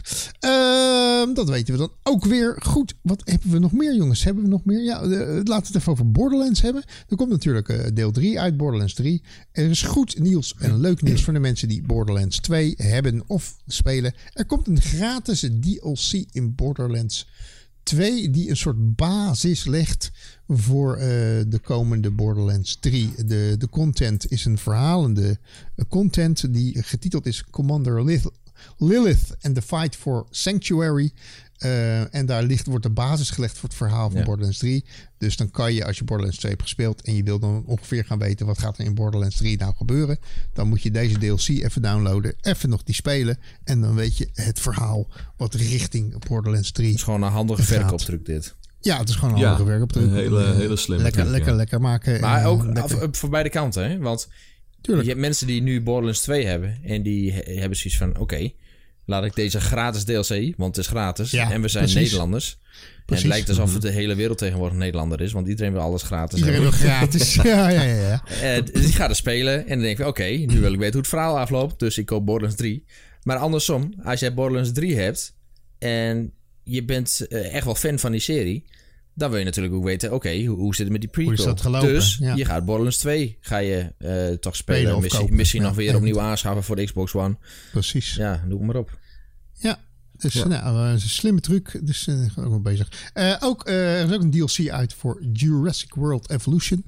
S1: Uh, dat weten we dan ook weer. Goed, wat hebben we nog meer, jongens? Hebben we nog meer? Ja, uh, laten we het even over Borderlands hebben. Er komt natuurlijk uh, deel drie uit, Borderlands drie. Er is goed nieuws en leuk nieuws voor de mensen die Borderlands twee hebben of spelen. Er komt een gratis D L C in Borderlands twee die een soort basis legt voor uh, de komende Borderlands drie. De, de content is een verhalende content die getiteld is Commander Lith, Lilith and the Fight for Sanctuary. Uh, en daar ligt, wordt de basis gelegd voor het verhaal van ja. Borderlands drie. Dus dan kan je, als je Borderlands twee hebt gespeeld en je wil dan ongeveer gaan weten wat gaat er in Borderlands drie nou gebeuren, dan moet je deze D L C even downloaden, even nog die spelen en dan weet je het verhaal wat richting Borderlands drie
S3: Het is gewoon een handige verkooptruc dit.
S1: Ja, het is gewoon een ja, handige verkooptruc.
S4: Een hele, hele slimme
S1: Lekker,
S4: truc,
S1: lekker,
S4: ja.
S1: lekker maken.
S3: Maar
S1: en,
S3: ook
S1: lekker...
S3: af, voor beide kanten, hè? Want
S1: Tuurlijk.
S3: je hebt mensen die nu Borderlands twee hebben en die he- hebben zoiets van, oké, okay, laat ik deze gratis D L C, want het is gratis.
S1: Ja,
S3: en we zijn
S1: precies.
S3: Nederlanders.
S1: Precies.
S3: En het lijkt alsof de hele wereld tegenwoordig Nederlander is, want iedereen wil alles gratis
S1: Iedereen wil
S3: hebben.
S1: gratis. ja, ja, ja. ja.
S3: Uh, dus die gaat er spelen en dan denk je, oké, okay, nu wil ik weten hoe het verhaal afloopt, dus ik koop Borderlands drie. Maar andersom, als jij Borderlands drie hebt en je bent uh, echt wel fan van die serie, dan wil je natuurlijk ook weten, oké, okay, hoe, hoe zit het met die prequel?
S1: Hoe is dat gelopen?
S3: Dus
S1: ja.
S3: je gaat Borderlands twee ga je uh, toch spelen.
S1: spelen
S3: Misschien, misschien
S1: ja,
S3: nog weer
S1: ja,
S3: opnieuw aanschaffen voor de Xbox One.
S1: Precies.
S3: Ja, doe het maar op.
S1: Ja. Dus
S3: ja.
S1: nou, een slimme truc. Dus uh, ook wel bezig. Uh, ook, uh, er is ook een D L C uit voor Jurassic World Evolution.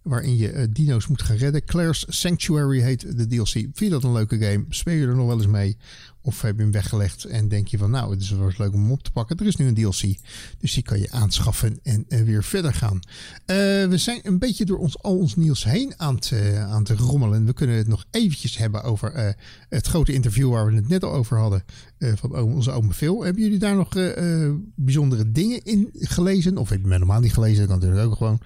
S1: waarin je uh, dino's moet gaan redden. Claire's Sanctuary heet de D L C. Vind je dat een leuke game? Speel je er nog wel eens mee? Of heb je hem weggelegd en denk je van nou, het is wel eens leuk om hem op te pakken. Er is nu een D L C, dus die kan je aanschaffen en uh, weer verder gaan. Uh, we zijn een beetje door ons, al ons nieuws heen aan te, aan te rommelen. We kunnen het nog eventjes hebben over uh, het grote interview waar we het net al over hadden. Uh, van onze ome Phil. Hebben jullie daar nog uh, uh, bijzondere dingen in gelezen? Of heb je hem helemaal niet gelezen? Dat kan natuurlijk ook gewoon.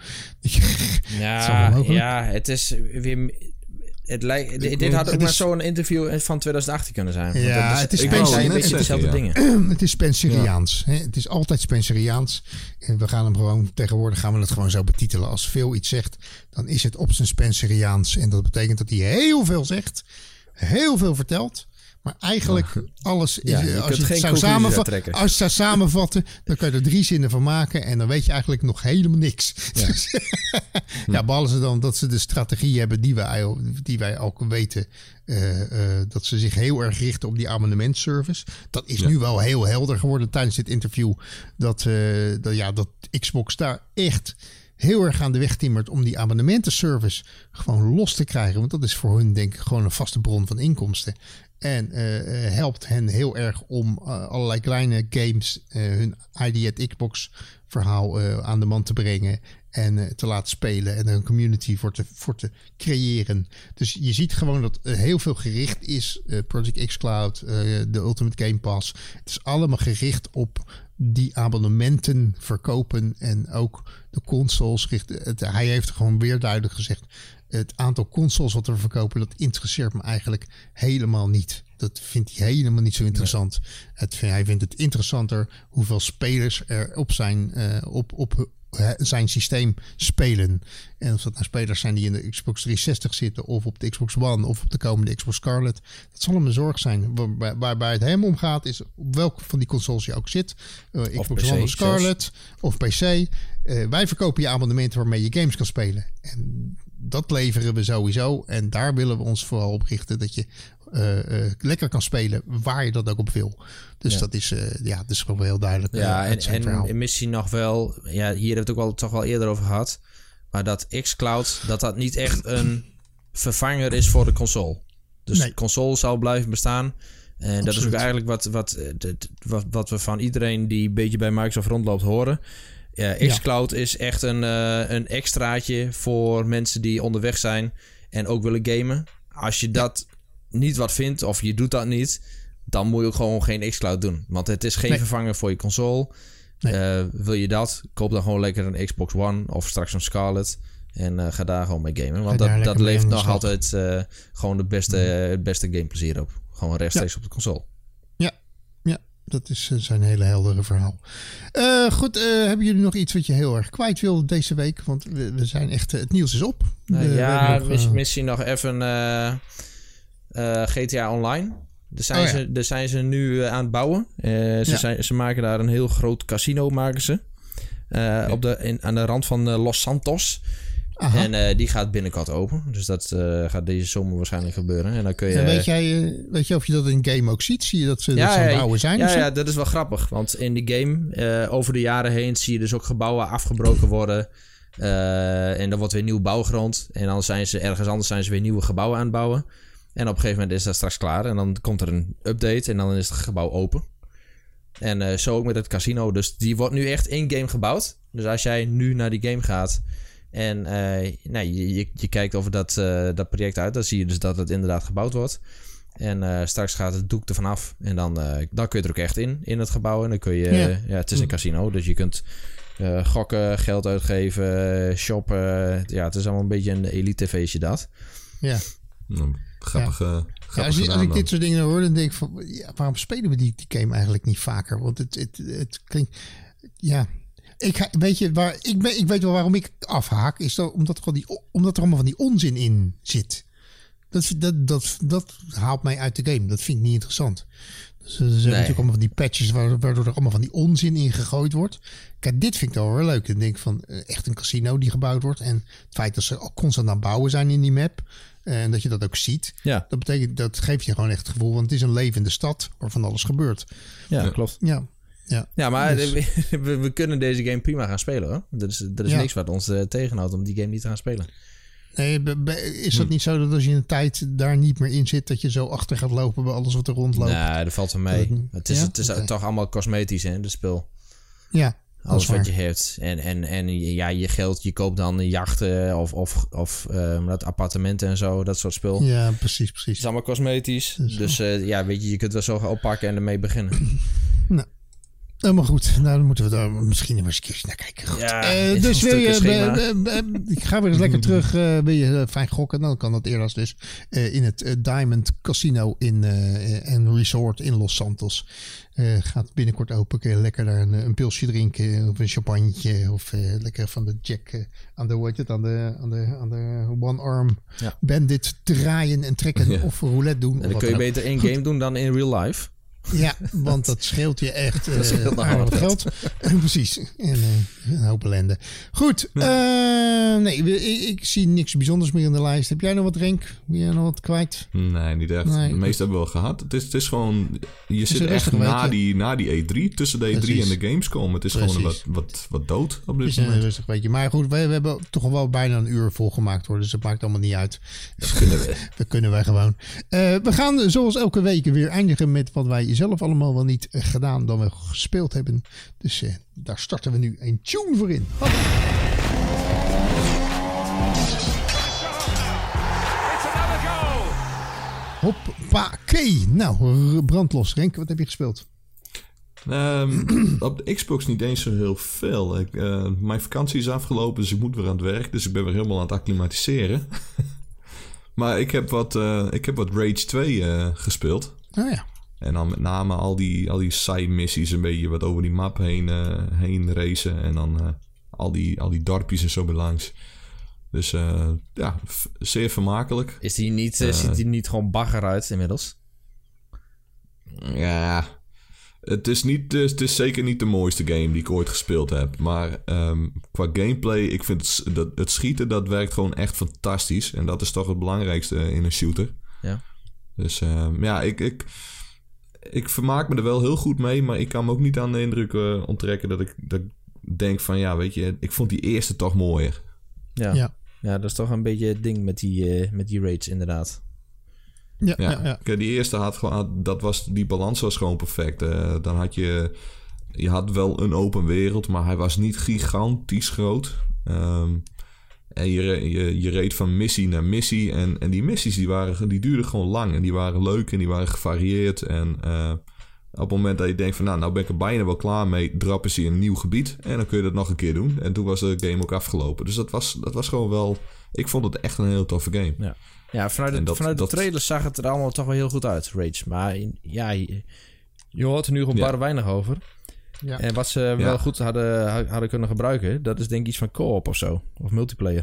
S3: Ja, het ja, het is weer... Het lijkt, dit, dit had ook maar zo'n interview van twintig achttien kunnen zijn.
S1: Ja,
S3: is,
S1: het is
S3: Spencer,
S1: een
S3: beetje
S1: zeggen,
S3: dezelfde
S1: ja.
S3: dingen.
S1: Het is Spenceriaans. Ja. Het is altijd Spenceriaans. En we gaan hem gewoon, tegenwoordig gaan we het gewoon zo betitelen. Als Phil iets zegt, dan is het op zijn Spenceriaans. En dat betekent dat hij heel veel zegt. Heel veel vertelt. Maar eigenlijk ja. alles is...
S3: Ja, je
S1: als, je
S3: het
S1: zou samenvatten, als je het zou samenvatten, dan kan je er drie zinnen van maken. En dan weet je eigenlijk nog helemaal niks. Ja, ja behalve dan dat ze de strategie hebben die wij, die wij ook weten. Uh, uh, dat ze zich heel erg richten op die abonnementservice. Dat is ja. nu wel heel helder geworden tijdens dit interview. Dat, uh, dat, ja, dat Xbox daar echt... heel erg aan de weg timmert om die abonnementenservice gewoon los te krijgen. Want dat is voor hun denk ik gewoon een vaste bron van inkomsten. En uh, helpt hen heel erg om uh, allerlei kleine games uh, hun I D at Xbox verhaal uh, aan de man te brengen. En uh, te laten spelen en er een community voor te, voor te creëren. Dus je ziet gewoon dat uh, heel veel gericht is. Uh, Project xCloud, uh, de Ultimate Game Pass. Het is allemaal gericht op die abonnementen verkopen. En ook de consoles. Richt, het, hij heeft gewoon weer duidelijk gezegd. Het aantal consoles wat we verkopen, dat interesseert me eigenlijk helemaal niet. Dat vindt hij helemaal niet zo interessant. Nee. Het, hij vindt het interessanter hoeveel spelers er op zijn, uh, op, op zijn systeem spelen. En of dat nou spelers zijn die in de Xbox driehonderdzestig zitten, of op de Xbox One, of op de komende Xbox Scarlett. Dat zal hem een zorg zijn. Waar, waarbij het hem om gaat, is op welke van die consoles je ook zit. Uh, Xbox One of Scarlett, zelfs. Of P C. Uh, wij verkopen je abonnementen waarmee je games kan spelen. En dat leveren we sowieso. En daar willen we ons vooral op richten. Dat je uh, uh, lekker kan spelen waar je dat ook op wil. Dus ja. dat is uh, ja, dat is gewoon heel duidelijk.
S3: Ja,
S1: uh,
S3: en, en, en misschien nog wel... Ja, hier hebben we het ook wel, toch wel eerder over gehad. Maar dat xCloud, dat dat niet echt een vervanger is voor de console. Dus nee. de console zal blijven bestaan. En Absoluut. Dat is ook eigenlijk wat, wat, wat, wat we van iedereen die een beetje bij Microsoft rondloopt horen. Ja, xCloud ja. is echt een, uh, een extraatje voor mensen die onderweg zijn en ook willen gamen. Als je dat ja. niet wat vindt of je doet dat niet, dan moet je ook gewoon geen xCloud doen. Want het is geen nee. vervanger voor je console. Nee. Uh, wil je dat, koop dan gewoon lekker een Xbox One of straks een Scarlett. En uh, ga daar gewoon mee gamen. Want dat, dat levert nog altijd uh, gewoon de beste, mm. het beste gameplezier op. Gewoon rechtstreeks ja. op de console.
S1: Ja, ja. Dat is zijn hele heldere verhaal. Uh, goed, uh, hebben jullie nog iets wat je heel erg kwijt wil deze week? Want we, we zijn echt... Uh, het nieuws is op.
S3: Uh,
S1: we,
S3: ja,
S1: nog,
S3: uh, misschien nog even uh, uh, G T A Online. Daar zijn, oh, ja. ze, daar zijn ze nu uh, aan het bouwen. Uh, ze, ja. zijn, ze maken daar een heel groot casino, maken ze. Uh, ja. op de, in, aan de rand van uh, Los Santos. Aha. En uh, die gaat binnenkort open. Dus dat uh, gaat deze zomer waarschijnlijk gebeuren. En dan kun je...
S1: En weet jij, uh, weet je of je dat in game ook ziet? Zie je dat ze, ja, dat ze aan het bouwen zijn?
S3: Ja, ja, dat is wel grappig. Want in die game, uh, over de jaren heen, zie je dus ook gebouwen afgebroken worden. Uh, en er wordt weer nieuw bouwgrond. En dan zijn ze ergens anders zijn ze weer nieuwe gebouwen aan het bouwen. En op een gegeven moment is dat straks klaar. En dan komt er een update en dan is het gebouw open. En uh, zo ook met het casino. Dus die wordt nu echt in-game gebouwd. Dus als jij nu naar die game gaat... En uh, nou, je, je, je kijkt over dat, uh, dat project uit. Dan zie je dus dat het inderdaad gebouwd wordt. En uh, straks gaat het doek ervan af. En dan, uh, dan kun je er ook echt in, in het gebouw. En dan kun je... Ja. Uh, ja, het is een casino, dus je kunt uh, gokken, geld uitgeven, shoppen. Ja, het is allemaal een beetje een elite feestje dat.
S1: Ja.
S4: Nou, grappig, ja. Uh, grappig
S1: ja, als, je, als ik dit soort dingen hoor, dan denk ik van... Ja, waarom spelen we die, die game eigenlijk niet vaker? Want het, het, het klinkt... Ja... Ik, weet je, waar, ik, ben, ik weet wel waarom ik afhaak. Is dat omdat, er die, omdat er allemaal van die onzin in zit. Dat, dat, dat, dat haalt mij uit de game. Dat vind ik niet interessant. Dus er zijn nee. natuurlijk allemaal van die patches waardoor er allemaal van die onzin in gegooid wordt. Kijk, dit vind ik wel weer leuk. Dan denk ik van echt een casino die gebouwd wordt. En het feit dat ze al constant aan het bouwen zijn in die map. En dat je dat ook ziet. Ja. Dat betekent, dat geeft je gewoon echt het gevoel. Want het is een levende stad waar van alles gebeurt.
S3: Ja, ja. klopt.
S1: Ja. Ja,
S3: ja maar
S1: dus...
S3: we, we kunnen deze game prima gaan spelen hoor. Er is, er is ja. niks wat ons uh, tegenhoudt om die game niet te gaan spelen.
S1: Nee, is dat niet zo dat als je een tijd daar niet meer in zit, dat je zo achter gaat lopen bij alles wat er rondloopt?
S3: Nee, dat valt wel mee. Dat, het is, ja? het is okay. toch allemaal cosmetisch, hè, de spel.
S1: Ja.
S3: Alles wat je hebt. En, en, en ja, je geld, je koopt dan jachten of, of, of uh, dat appartementen en zo, dat soort spul.
S1: Ja, precies, precies.
S3: Het is allemaal cosmetisch. Dus, dus uh, ja, weet je, je kunt wel zo gaan oppakken en ermee beginnen.
S1: Nou. Helemaal goed. Nou, dan moeten we daar misschien nog eens een keer naar kijken. Goed. Ja, uh, dus wil je... Uh, uh, uh, ik ga weer eens lekker terug. Uh, wil je uh, fijn gokken? Dan kan dat eerder dus uh, in het uh, Diamond Casino in, uh, en Resort in Los Santos. Uh, gaat binnenkort open. Kun je lekker daar een, een pilsje drinken of een champagnetje. Of uh, lekker van de jack uh, aan de, hoe heet het, aan de, aan de, aan de one arm ja. bandit draaien en trekken ja. of roulette doen.
S3: En dan kun je beter in game doen dan in real life.
S1: Ja, want dat scheelt je echt uh, scheelt aardig geld. geld. Precies. En uh, een hoop ellende. Goed. Uh, nee, ik, ik zie niks bijzonders meer in de lijst. Heb jij nog wat, Renk? Ben jij nog wat kwijt?
S4: Nee, niet echt. Nee. De meeste hebben we wel gehad. Het is, het is gewoon... Je zit echt na die, na die E drie, tussen de E drie Precies. en de Gamescom. Het is Precies. gewoon wat, wat, wat dood op dit moment.
S1: Een rustig weekje. Maar goed, we, we hebben toch wel bijna een uur volgemaakt hoor. Dus het maakt allemaal niet uit.
S4: Dat kunnen we.
S1: Dat kunnen wij gewoon. Uh, we gaan zoals elke week weer eindigen met wat wij zelf allemaal wel niet uh, gedaan dan we gespeeld hebben. Dus uh, daar starten we nu een tune voor in. Hop. Hoppakee. Nou, brandlos. Renk, wat heb je gespeeld?
S4: Um, op de Xbox niet eens zo heel veel. Ik, uh, mijn vakantie is afgelopen, dus ik moet weer aan het werk. Dus ik ben weer helemaal aan het acclimatiseren. Maar ik heb wat, uh, ik heb wat Rage twee uh, gespeeld.
S1: Oh ja.
S4: En dan met name al die, al die side missies, een beetje wat over die map heen, uh, heen racen. En dan uh, al, die, al die dorpjes en zo belangs. Dus uh, ja, f- zeer vermakelijk.
S3: Is die niet, uh, ziet die niet gewoon bagger uit inmiddels?
S4: Ja, het is, niet, het is zeker niet de mooiste game die ik ooit gespeeld heb. Maar um, qua gameplay, ik vind het, dat, het schieten, dat werkt gewoon echt fantastisch. En dat is toch het belangrijkste in een shooter.
S3: Ja.
S4: Dus um, ja, ik... ik Ik vermaak me er wel heel goed mee, maar ik kan me ook niet aan de indruk uh, onttrekken dat ik, dat ik denk van ja, weet je, ik vond die eerste toch mooier.
S3: Ja, ja. ja dat is toch een beetje het ding met die, uh, met die raids inderdaad.
S1: Ja, ja. ja, ja.
S4: Die eerste had gewoon, dat was, die balans was gewoon perfect. Uh, dan had je, je had wel een open wereld, maar hij was niet gigantisch groot. Um, En je, je, je reed van missie naar missie. En, en die missies die waren, die duurden gewoon lang. En die waren leuk en die waren gevarieerd. En uh, op het moment dat je denkt van... Nou, nou ben ik er bijna wel klaar mee. Drappen ze in een nieuw gebied. En dan kun je dat nog een keer doen. En toen was de game ook afgelopen. Dus dat was, dat was gewoon wel... Ik vond het echt een heel toffe game.
S3: Ja, ja vanuit, het, dat, vanuit dat, de trailers zag het er allemaal toch wel heel goed uit, Rage. Maar ja, je, je hoort er nu gewoon ja. bar weinig over. Ja. En wat ze ja. wel goed hadden, hadden kunnen gebruiken... dat is denk ik iets van co-op of zo. Of multiplayer.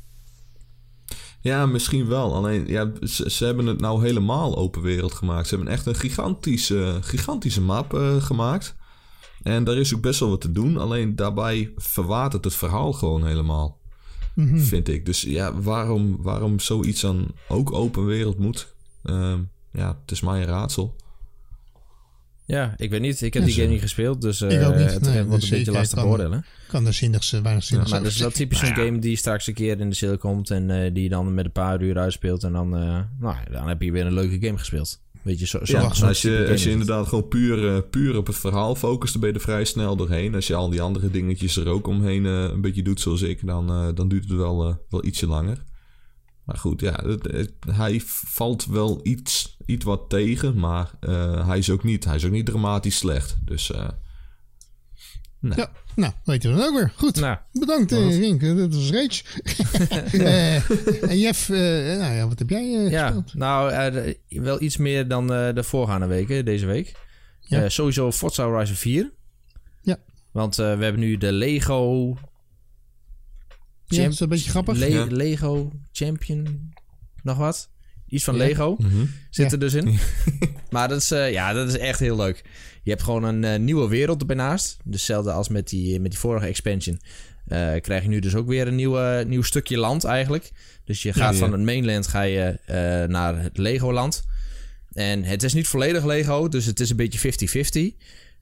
S4: Ja, misschien wel. Alleen, ja, ze, ze hebben het nou helemaal open wereld gemaakt. Ze hebben echt een gigantische, gigantische map uh, gemaakt. En daar is ook best wel wat te doen. Alleen daarbij verwatert het verhaal gewoon helemaal. Mm-hmm. Vind ik. Dus ja, waarom, waarom zoiets dan ook open wereld moet... Uh, ja, het is mij een raadsel.
S3: Ja, ik weet niet. Ik heb ja, die game niet gespeeld, dus uh,
S1: ik ook niet.
S3: het
S1: nee,
S3: wordt
S1: dus
S3: een beetje lastig beoordelen.
S1: Kan er zinnigs, weinig zinnigs.
S3: Ja, maar dat is wel typisch zo'n ja. game die straks een keer in de sale komt en uh, die je dan met een paar uur uitspeelt en dan, uh, nou, dan heb je weer een leuke game gespeeld. Weet je, zo, zo,
S4: ja,
S3: zo
S4: als je, als je inderdaad gewoon puur, uh, puur op het verhaal focust, dan ben je er vrij snel doorheen. Als je al die andere dingetjes er ook omheen uh, een beetje doet zoals ik, dan, uh, dan duurt het wel, uh, wel ietsje langer. Maar goed, ja, het, het, hij valt wel iets, iets wat tegen, maar uh, hij, is ook niet, hij is ook niet dramatisch slecht. Dus, uh,
S1: nou. Ja, nou, weten we dan ook weer. Goed, nou, bedankt uh, Rink, dat was Rage. uh, en Jeff, uh, nou ja, wat heb jij uh,
S3: ja,
S1: gespeeld?
S3: Nou, uh, wel iets meer dan uh, de voorgaande weken, deze week. Ja. Uh, sowieso Forza Horizon vier.
S1: Ja.
S3: Want uh, we hebben nu de Lego...
S1: Ja, dat is een beetje grappig.
S3: Le-
S1: ja.
S3: Lego Champion, nog wat? Iets van
S1: ja.
S3: Lego
S4: mm-hmm.
S3: zit
S1: ja.
S3: er dus in. Maar dat is, uh, ja, dat is echt heel leuk. Je hebt gewoon een uh, nieuwe wereld erbij naast. Dus hetzelfde als met die, met die vorige expansion. Uh, krijg je nu dus ook weer een nieuwe, nieuw stukje land eigenlijk. Dus je gaat ja, ja. van het mainland ga je, uh, naar het Legoland. En het is niet volledig Lego, dus het is een beetje fifty-fifty.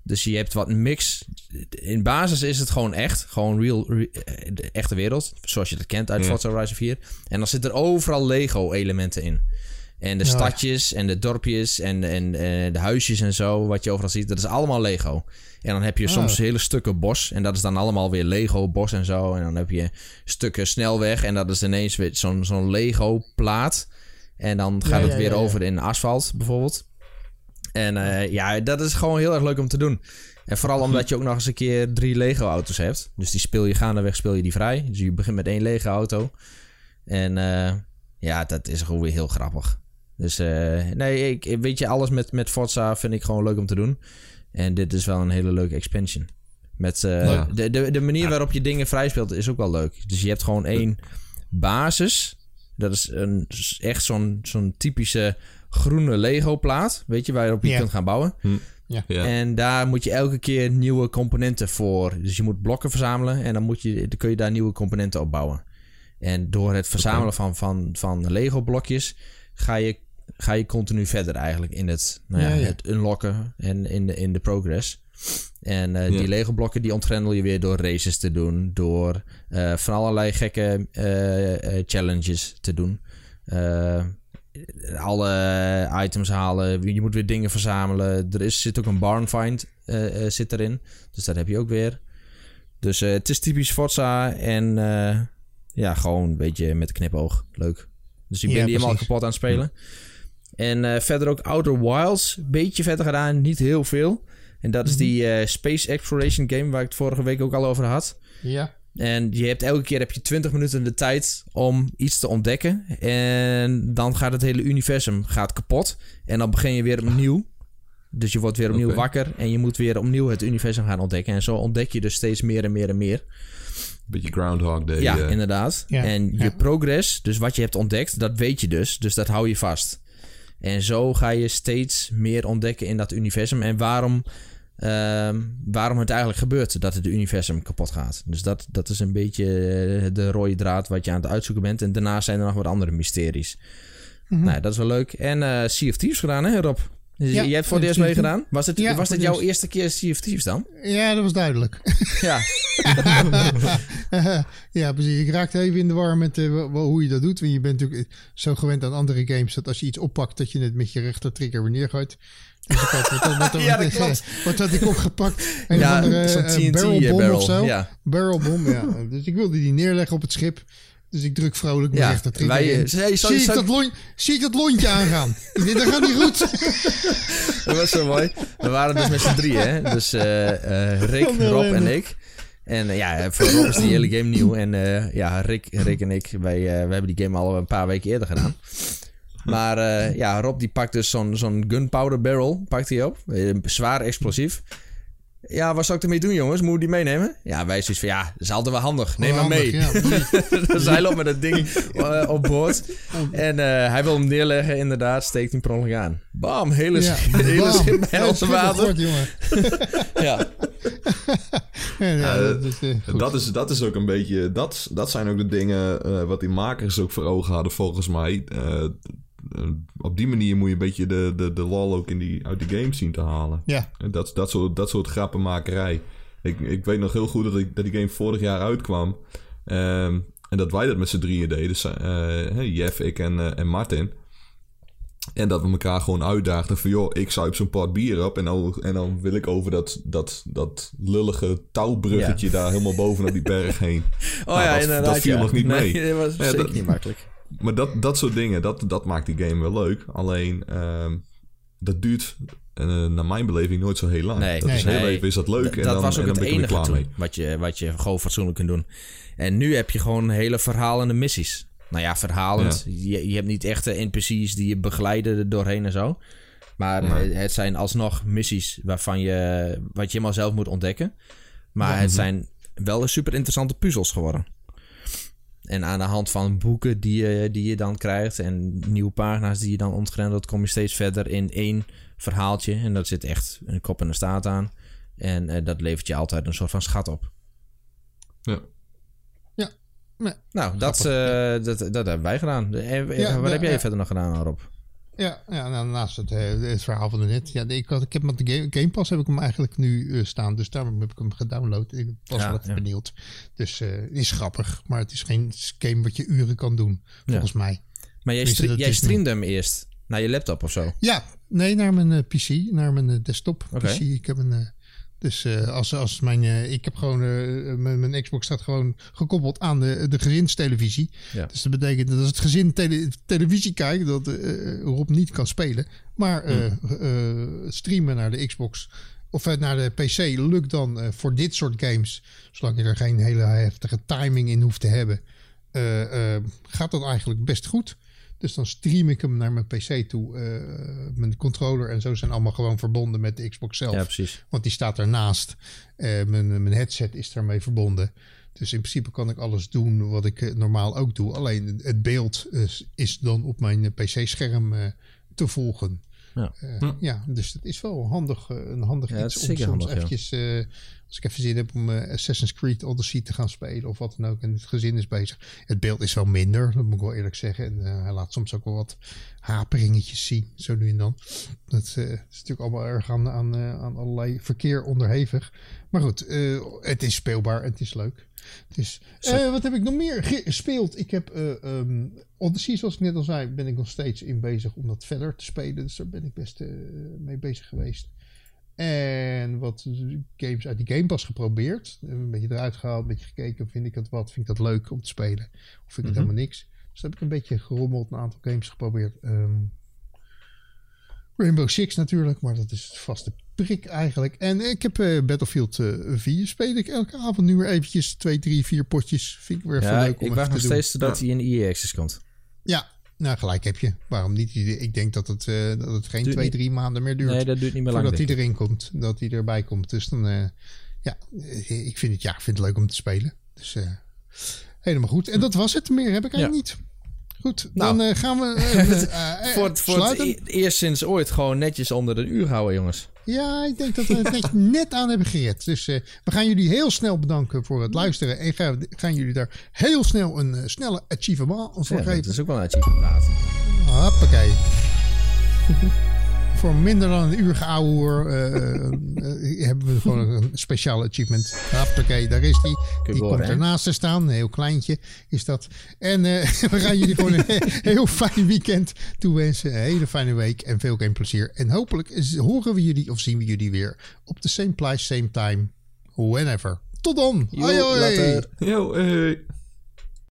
S3: Dus je hebt wat mix. In basis is het gewoon echt. Gewoon real, re, de echte wereld. Zoals je dat kent uit ja. Forza Horizon vier. En dan zitten er overal Lego-elementen in. En de ja. stadjes en de dorpjes en, en, en de huisjes en zo. Wat je overal ziet. Dat is allemaal Lego. En dan heb je oh. soms hele stukken bos. En dat is dan allemaal weer Lego-bos en zo. En dan heb je stukken snelweg. En dat is ineens weer zo'n, zo'n Lego-plaat. En dan gaat ja, het ja, weer ja, ja. over in asfalt bijvoorbeeld. En uh, ja, dat is gewoon heel erg leuk om te doen. En vooral omdat je ook nog eens een keer drie Lego-auto's hebt. Dus die speel je gaandeweg, speel je die vrij. Dus je begint met één Lego-auto. En uh, ja, dat is gewoon weer heel grappig. Dus uh, nee, ik, weet je, alles met, met Forza vind ik gewoon leuk om te doen. En dit is wel een hele leuke expansion. Met uh, ja. de, de, de manier waarop je dingen vrij speelt is ook wel leuk. Dus je hebt gewoon één basis. Dat is een, echt zo'n, zo'n typische groene Lego-plaat. Weet je, waarop je yeah. kunt gaan bouwen.
S4: Hm. Ja. Ja.
S3: En daar moet je elke keer nieuwe componenten voor. Dus je moet blokken verzamelen. En dan, moet je, dan kun je daar nieuwe componenten op bouwen. En door het verzamelen okay. van, van, van Lego-blokjes ga je, ga je continu verder eigenlijk in het, nou ja, ja, ja. het unlocken en in de, in de progress. En uh, ja. die Lego-blokken die ontgrendel je weer door races te doen. Door uh, van allerlei gekke uh, uh, challenges te doen. Uh, alle items halen. Je moet weer dingen verzamelen. Er is, zit ook een barn find uh, uh, zit erin. Dus dat heb je ook weer. Dus uh, het is typisch Forza. En uh, ja, gewoon een beetje met een knipoog. Leuk. Dus ik ben ja, die helemaal kapot aan het spelen. Ja. En uh, verder ook Outer Wilds. Beetje verder gedaan. Niet heel veel. En dat is die uh, Space Exploration game waar ik het vorige week ook al over had.
S1: Ja.
S3: En je hebt elke keer heb je twintig minuten de tijd om iets te ontdekken. En dan gaat het hele universum gaat kapot. En dan begin je weer opnieuw. Dus je wordt weer opnieuw okay. wakker. En je moet weer opnieuw het universum gaan ontdekken. En zo ontdek je dus steeds meer en meer en meer.
S4: Beetje Groundhog Day.
S3: Ja,
S4: uh...
S3: inderdaad.
S1: Ja.
S3: En je ja. progress, dus wat je hebt ontdekt, dat weet je dus. Dus dat hou je vast. En zo ga je steeds meer ontdekken in dat universum. En waarom... Uh, waarom het eigenlijk gebeurt dat het universum kapot gaat. Dus dat, dat is een beetje de rode draad wat je aan het uitzoeken bent. En daarna zijn er nog wat andere mysteries. Mm-hmm. Nou, dat is wel leuk. En uh, Sea of Thieves gedaan, hè Rob? Dus ja, jij hebt voor het eerst meegedaan. Was het, ja, was het jouw eerste keer Sea of Thieves dan?
S1: Ja, dat was duidelijk.
S3: Ja.
S1: Ja, precies. Ik raakte even in de war met uh, hoe je dat doet. Want je bent natuurlijk zo gewend aan andere games dat als je iets oppakt, dat je het met je rechter trigger weer neergooit. Dus ik had, wat, wat, wat,
S3: ja, dat klopt.
S1: Wat had ik opgepakt? Een
S3: ja,
S1: andere
S3: zo'n
S1: uh,
S3: T N T
S1: barrelbom
S3: barrel,
S1: of zo.
S3: Ja.
S1: Barrelbom, ja. Dus ik wilde die neerleggen op het schip. Dus ik druk vrolijk mijn
S3: ja,
S1: rechter trigger
S3: wij,
S1: in.
S3: Hey,
S1: zie, ik dat lon, zie ik dat lontje aangaan? Ik denk, dat gaat niet goed.
S3: Dat was zo mooi. We waren dus met z'n drieën, hè. Dus uh, uh, Rick, Rob en ik. En uh, ja, voor Rob is die hele game nieuw. En uh, ja, Rick, Rick en ik, wij, uh, wij hebben die game al een paar weken eerder gedaan. Maar uh, ja, Rob die pakt dus zo'n, zo'n gunpowder barrel, pakt hij op. Zwaar explosief. Ja, wat zou ik ermee doen, jongens? Moet ik die meenemen? Ja, wij zoiets van, ja, dat is altijd wel handig. Neem
S1: oh,
S3: maar mee.
S1: Handig, ja.
S3: Dus hij loopt met dat ding uh, op boord. En uh, hij wil hem neerleggen, inderdaad. Steekt hem per ongeluk aan. Bam, hele,
S1: ja,
S3: hele
S1: bam.
S3: schip bij onder water.
S1: Wordt, jongen.
S3: Ja.
S1: Ja, ja, dat, is, uh,
S4: dat, is, dat is ook een beetje... Dat, dat zijn ook de dingen uh, wat die makers ook voor ogen hadden, volgens mij. Uh, Uh, op die manier moet je een beetje de, de, de lol ook in die, uit de game zien te halen.
S1: Ja.
S4: En dat, dat, soort, dat soort grappenmakerij. Ik, ik weet nog heel goed dat, ik, dat die game vorig jaar uitkwam. Um, en dat wij dat met z'n drieën deden. Dus, uh, Jeff, ik en, uh, en Martin. En dat we elkaar gewoon uitdaagden van... joh, ik zuip zo'n pot bier op... en dan, en dan wil ik over dat, dat, dat lullige touwbruggetje... Ja. daar helemaal bovenop die berg heen.
S3: Oh
S4: nou,
S3: ja,
S4: dat,
S3: inderdaad.
S4: dat viel
S3: ja.
S4: nog niet
S3: nee,
S4: mee.
S3: dat was
S4: ja,
S3: zeker
S4: dat,
S3: niet makkelijk.
S4: Maar dat, dat soort dingen, dat, dat maakt die game wel leuk. Alleen, uh, dat duurt uh, naar mijn beleving nooit zo heel lang.
S3: Nee,
S4: dat
S3: nee,
S4: is heel
S3: nee.
S4: even is dat leuk.
S3: D-
S4: en
S3: dat
S4: dan,
S3: was ook
S4: en dan
S3: het
S4: ben ik er
S3: enige
S4: klaar
S3: toen,
S4: mee.
S3: wat je, wat je gewoon fatsoenlijk kunt doen. En nu heb je gewoon hele verhalende missies. Nou ja, verhalend. Ja. Je, je hebt niet echte N P C's die je begeleiden er doorheen en zo. Maar nee. het zijn alsnog missies waarvan je... wat je helemaal zelf moet ontdekken. Maar ja, het mm-hmm. zijn wel super interessante puzzels geworden. En aan de hand van boeken die je, die je dan krijgt... en nieuwe pagina's die je dan ontgrendelt... kom je steeds verder in één verhaaltje. En dat zit echt een kop en een staart aan. En uh, dat levert je altijd een soort van schat op.
S4: Ja.
S1: Ja. Nee.
S3: Nou, dat, uh, dat, dat hebben wij gedaan. En, ja, wat
S1: de,
S3: heb jij
S1: ja.
S3: verder nog gedaan, Rob?
S1: Ja, ja nou, naast het, uh, het verhaal van de net. Ja, ik, had, ik heb met de Game, Game Pass heb ik hem eigenlijk nu uh, staan. Dus daarom heb ik hem gedownload. Ik was
S3: ja,
S1: wel even
S3: ja.
S1: benieuwd. Dus uh, het is grappig. Maar het is geen game wat je uren kan doen. Volgens ja. mij.
S3: Maar jij, stre- jij streamde hem eerst naar je laptop of zo?
S1: Ja, nee, naar mijn uh, P C. Naar mijn uh, desktop
S3: okay.
S1: P C. Ik heb een... Uh, Dus uh, als, als mijn, uh, ik heb gewoon, uh, mijn, mijn Xbox staat gewoon gekoppeld aan de, de gezinstelevisie. Ja. Dus dat betekent dat als het gezin tele, televisie kijkt, dat uh, Rob niet kan spelen. Maar uh, uh, streamen naar de Xbox of uh, naar de P C lukt dan uh, voor dit soort games. Zolang je er geen hele heftige timing in hoeft te hebben, uh, uh, gaat dat eigenlijk best goed. Dus dan stream ik hem naar mijn P C toe. Uh, mijn controller en zo zijn allemaal gewoon verbonden met de Xbox zelf.
S3: Ja, precies.
S1: Want die staat ernaast. Uh, mijn, mijn headset is daarmee verbonden. Dus in principe kan ik alles doen wat ik uh, normaal ook doe. Alleen het beeld uh, is dan op mijn uh, P C-scherm uh, te volgen. Ja. Uh, hm. ja, dus dat is wel handig, uh, een handig
S3: ja,
S1: iets om soms
S3: handig,
S1: eventjes... Uh, als ik even zin heb om uh, Assassin's Creed Odyssey te gaan spelen of wat dan ook. En het gezin is bezig. Het beeld is wel minder, dat moet ik wel eerlijk zeggen. En uh, hij laat soms ook wel wat haperingetjes zien, zo nu en dan. Dat uh, is natuurlijk allemaal erg aan, aan, uh, aan allerlei verkeer onderhevig. Maar goed, uh, het is speelbaar en het is leuk. Dus, uh, wat heb ik nog meer gespeeld? Ik heb uh, um, Odyssey, zoals ik net al zei, ben ik nog steeds in bezig om dat verder te spelen. Dus daar ben ik best uh, mee bezig geweest. En wat games uit die Game Pass geprobeerd. Een beetje eruit gehaald, een beetje gekeken. Vind ik dat wat? Vind ik dat leuk om te spelen? Of vind ik mm-hmm. het helemaal niks? Dus heb ik een beetje gerommeld. Een aantal games geprobeerd. Um, Rainbow Six natuurlijk. Maar dat is vast de prik eigenlijk. En ik heb uh, Battlefield uh, vier. Speel ik elke avond nu weer eventjes. Twee, drie, vier potjes. Vind ik weer
S3: ja,
S1: veel leuk om
S3: ik wacht nog
S1: te
S3: steeds
S1: doen.
S3: totdat
S1: ja.
S3: hij in de E A Access komt.
S1: Ja. Nou, gelijk heb je. Waarom niet? Ik denk dat het, uh, dat het geen duurt twee, niet. drie maanden meer duurt.
S3: Nee, dat duurt niet meer lang.
S1: Voordat hij erin komt. Dat hij erbij komt. Dus dan, uh, ja, ik vind het, ja, ik vind het leuk om te spelen. Dus uh, helemaal goed. En dat was het. Meer heb ik eigenlijk ja. niet. Goed, dan nou. uh, gaan we uh, uh,
S3: voor het, voor het e- eerst sinds ooit gewoon netjes onder een uur houden, jongens.
S1: Ja, ik denk dat we het net, net aan hebben gered. Dus uh, we gaan jullie heel snel bedanken voor het luisteren. En gaan, gaan jullie daar heel snel een uh, snelle achievement voor
S3: ja,
S1: geven.
S3: Dat is ook wel een achievement.
S1: Hoppakee. Voor minder dan een uur geouwehoer uh, uh, hebben we gewoon een speciale achievement. Hoppakee, daar is die. Die hoor, komt ernaast te staan. Een heel kleintje is dat. En uh, we gaan jullie gewoon een heel fijn weekend toewensen. Een hele fijne week en veel gameplezier. En hopelijk horen we jullie of zien we jullie weer op de same place, same time, whenever. Tot dan.
S3: Yo, later.
S4: Yo, hey.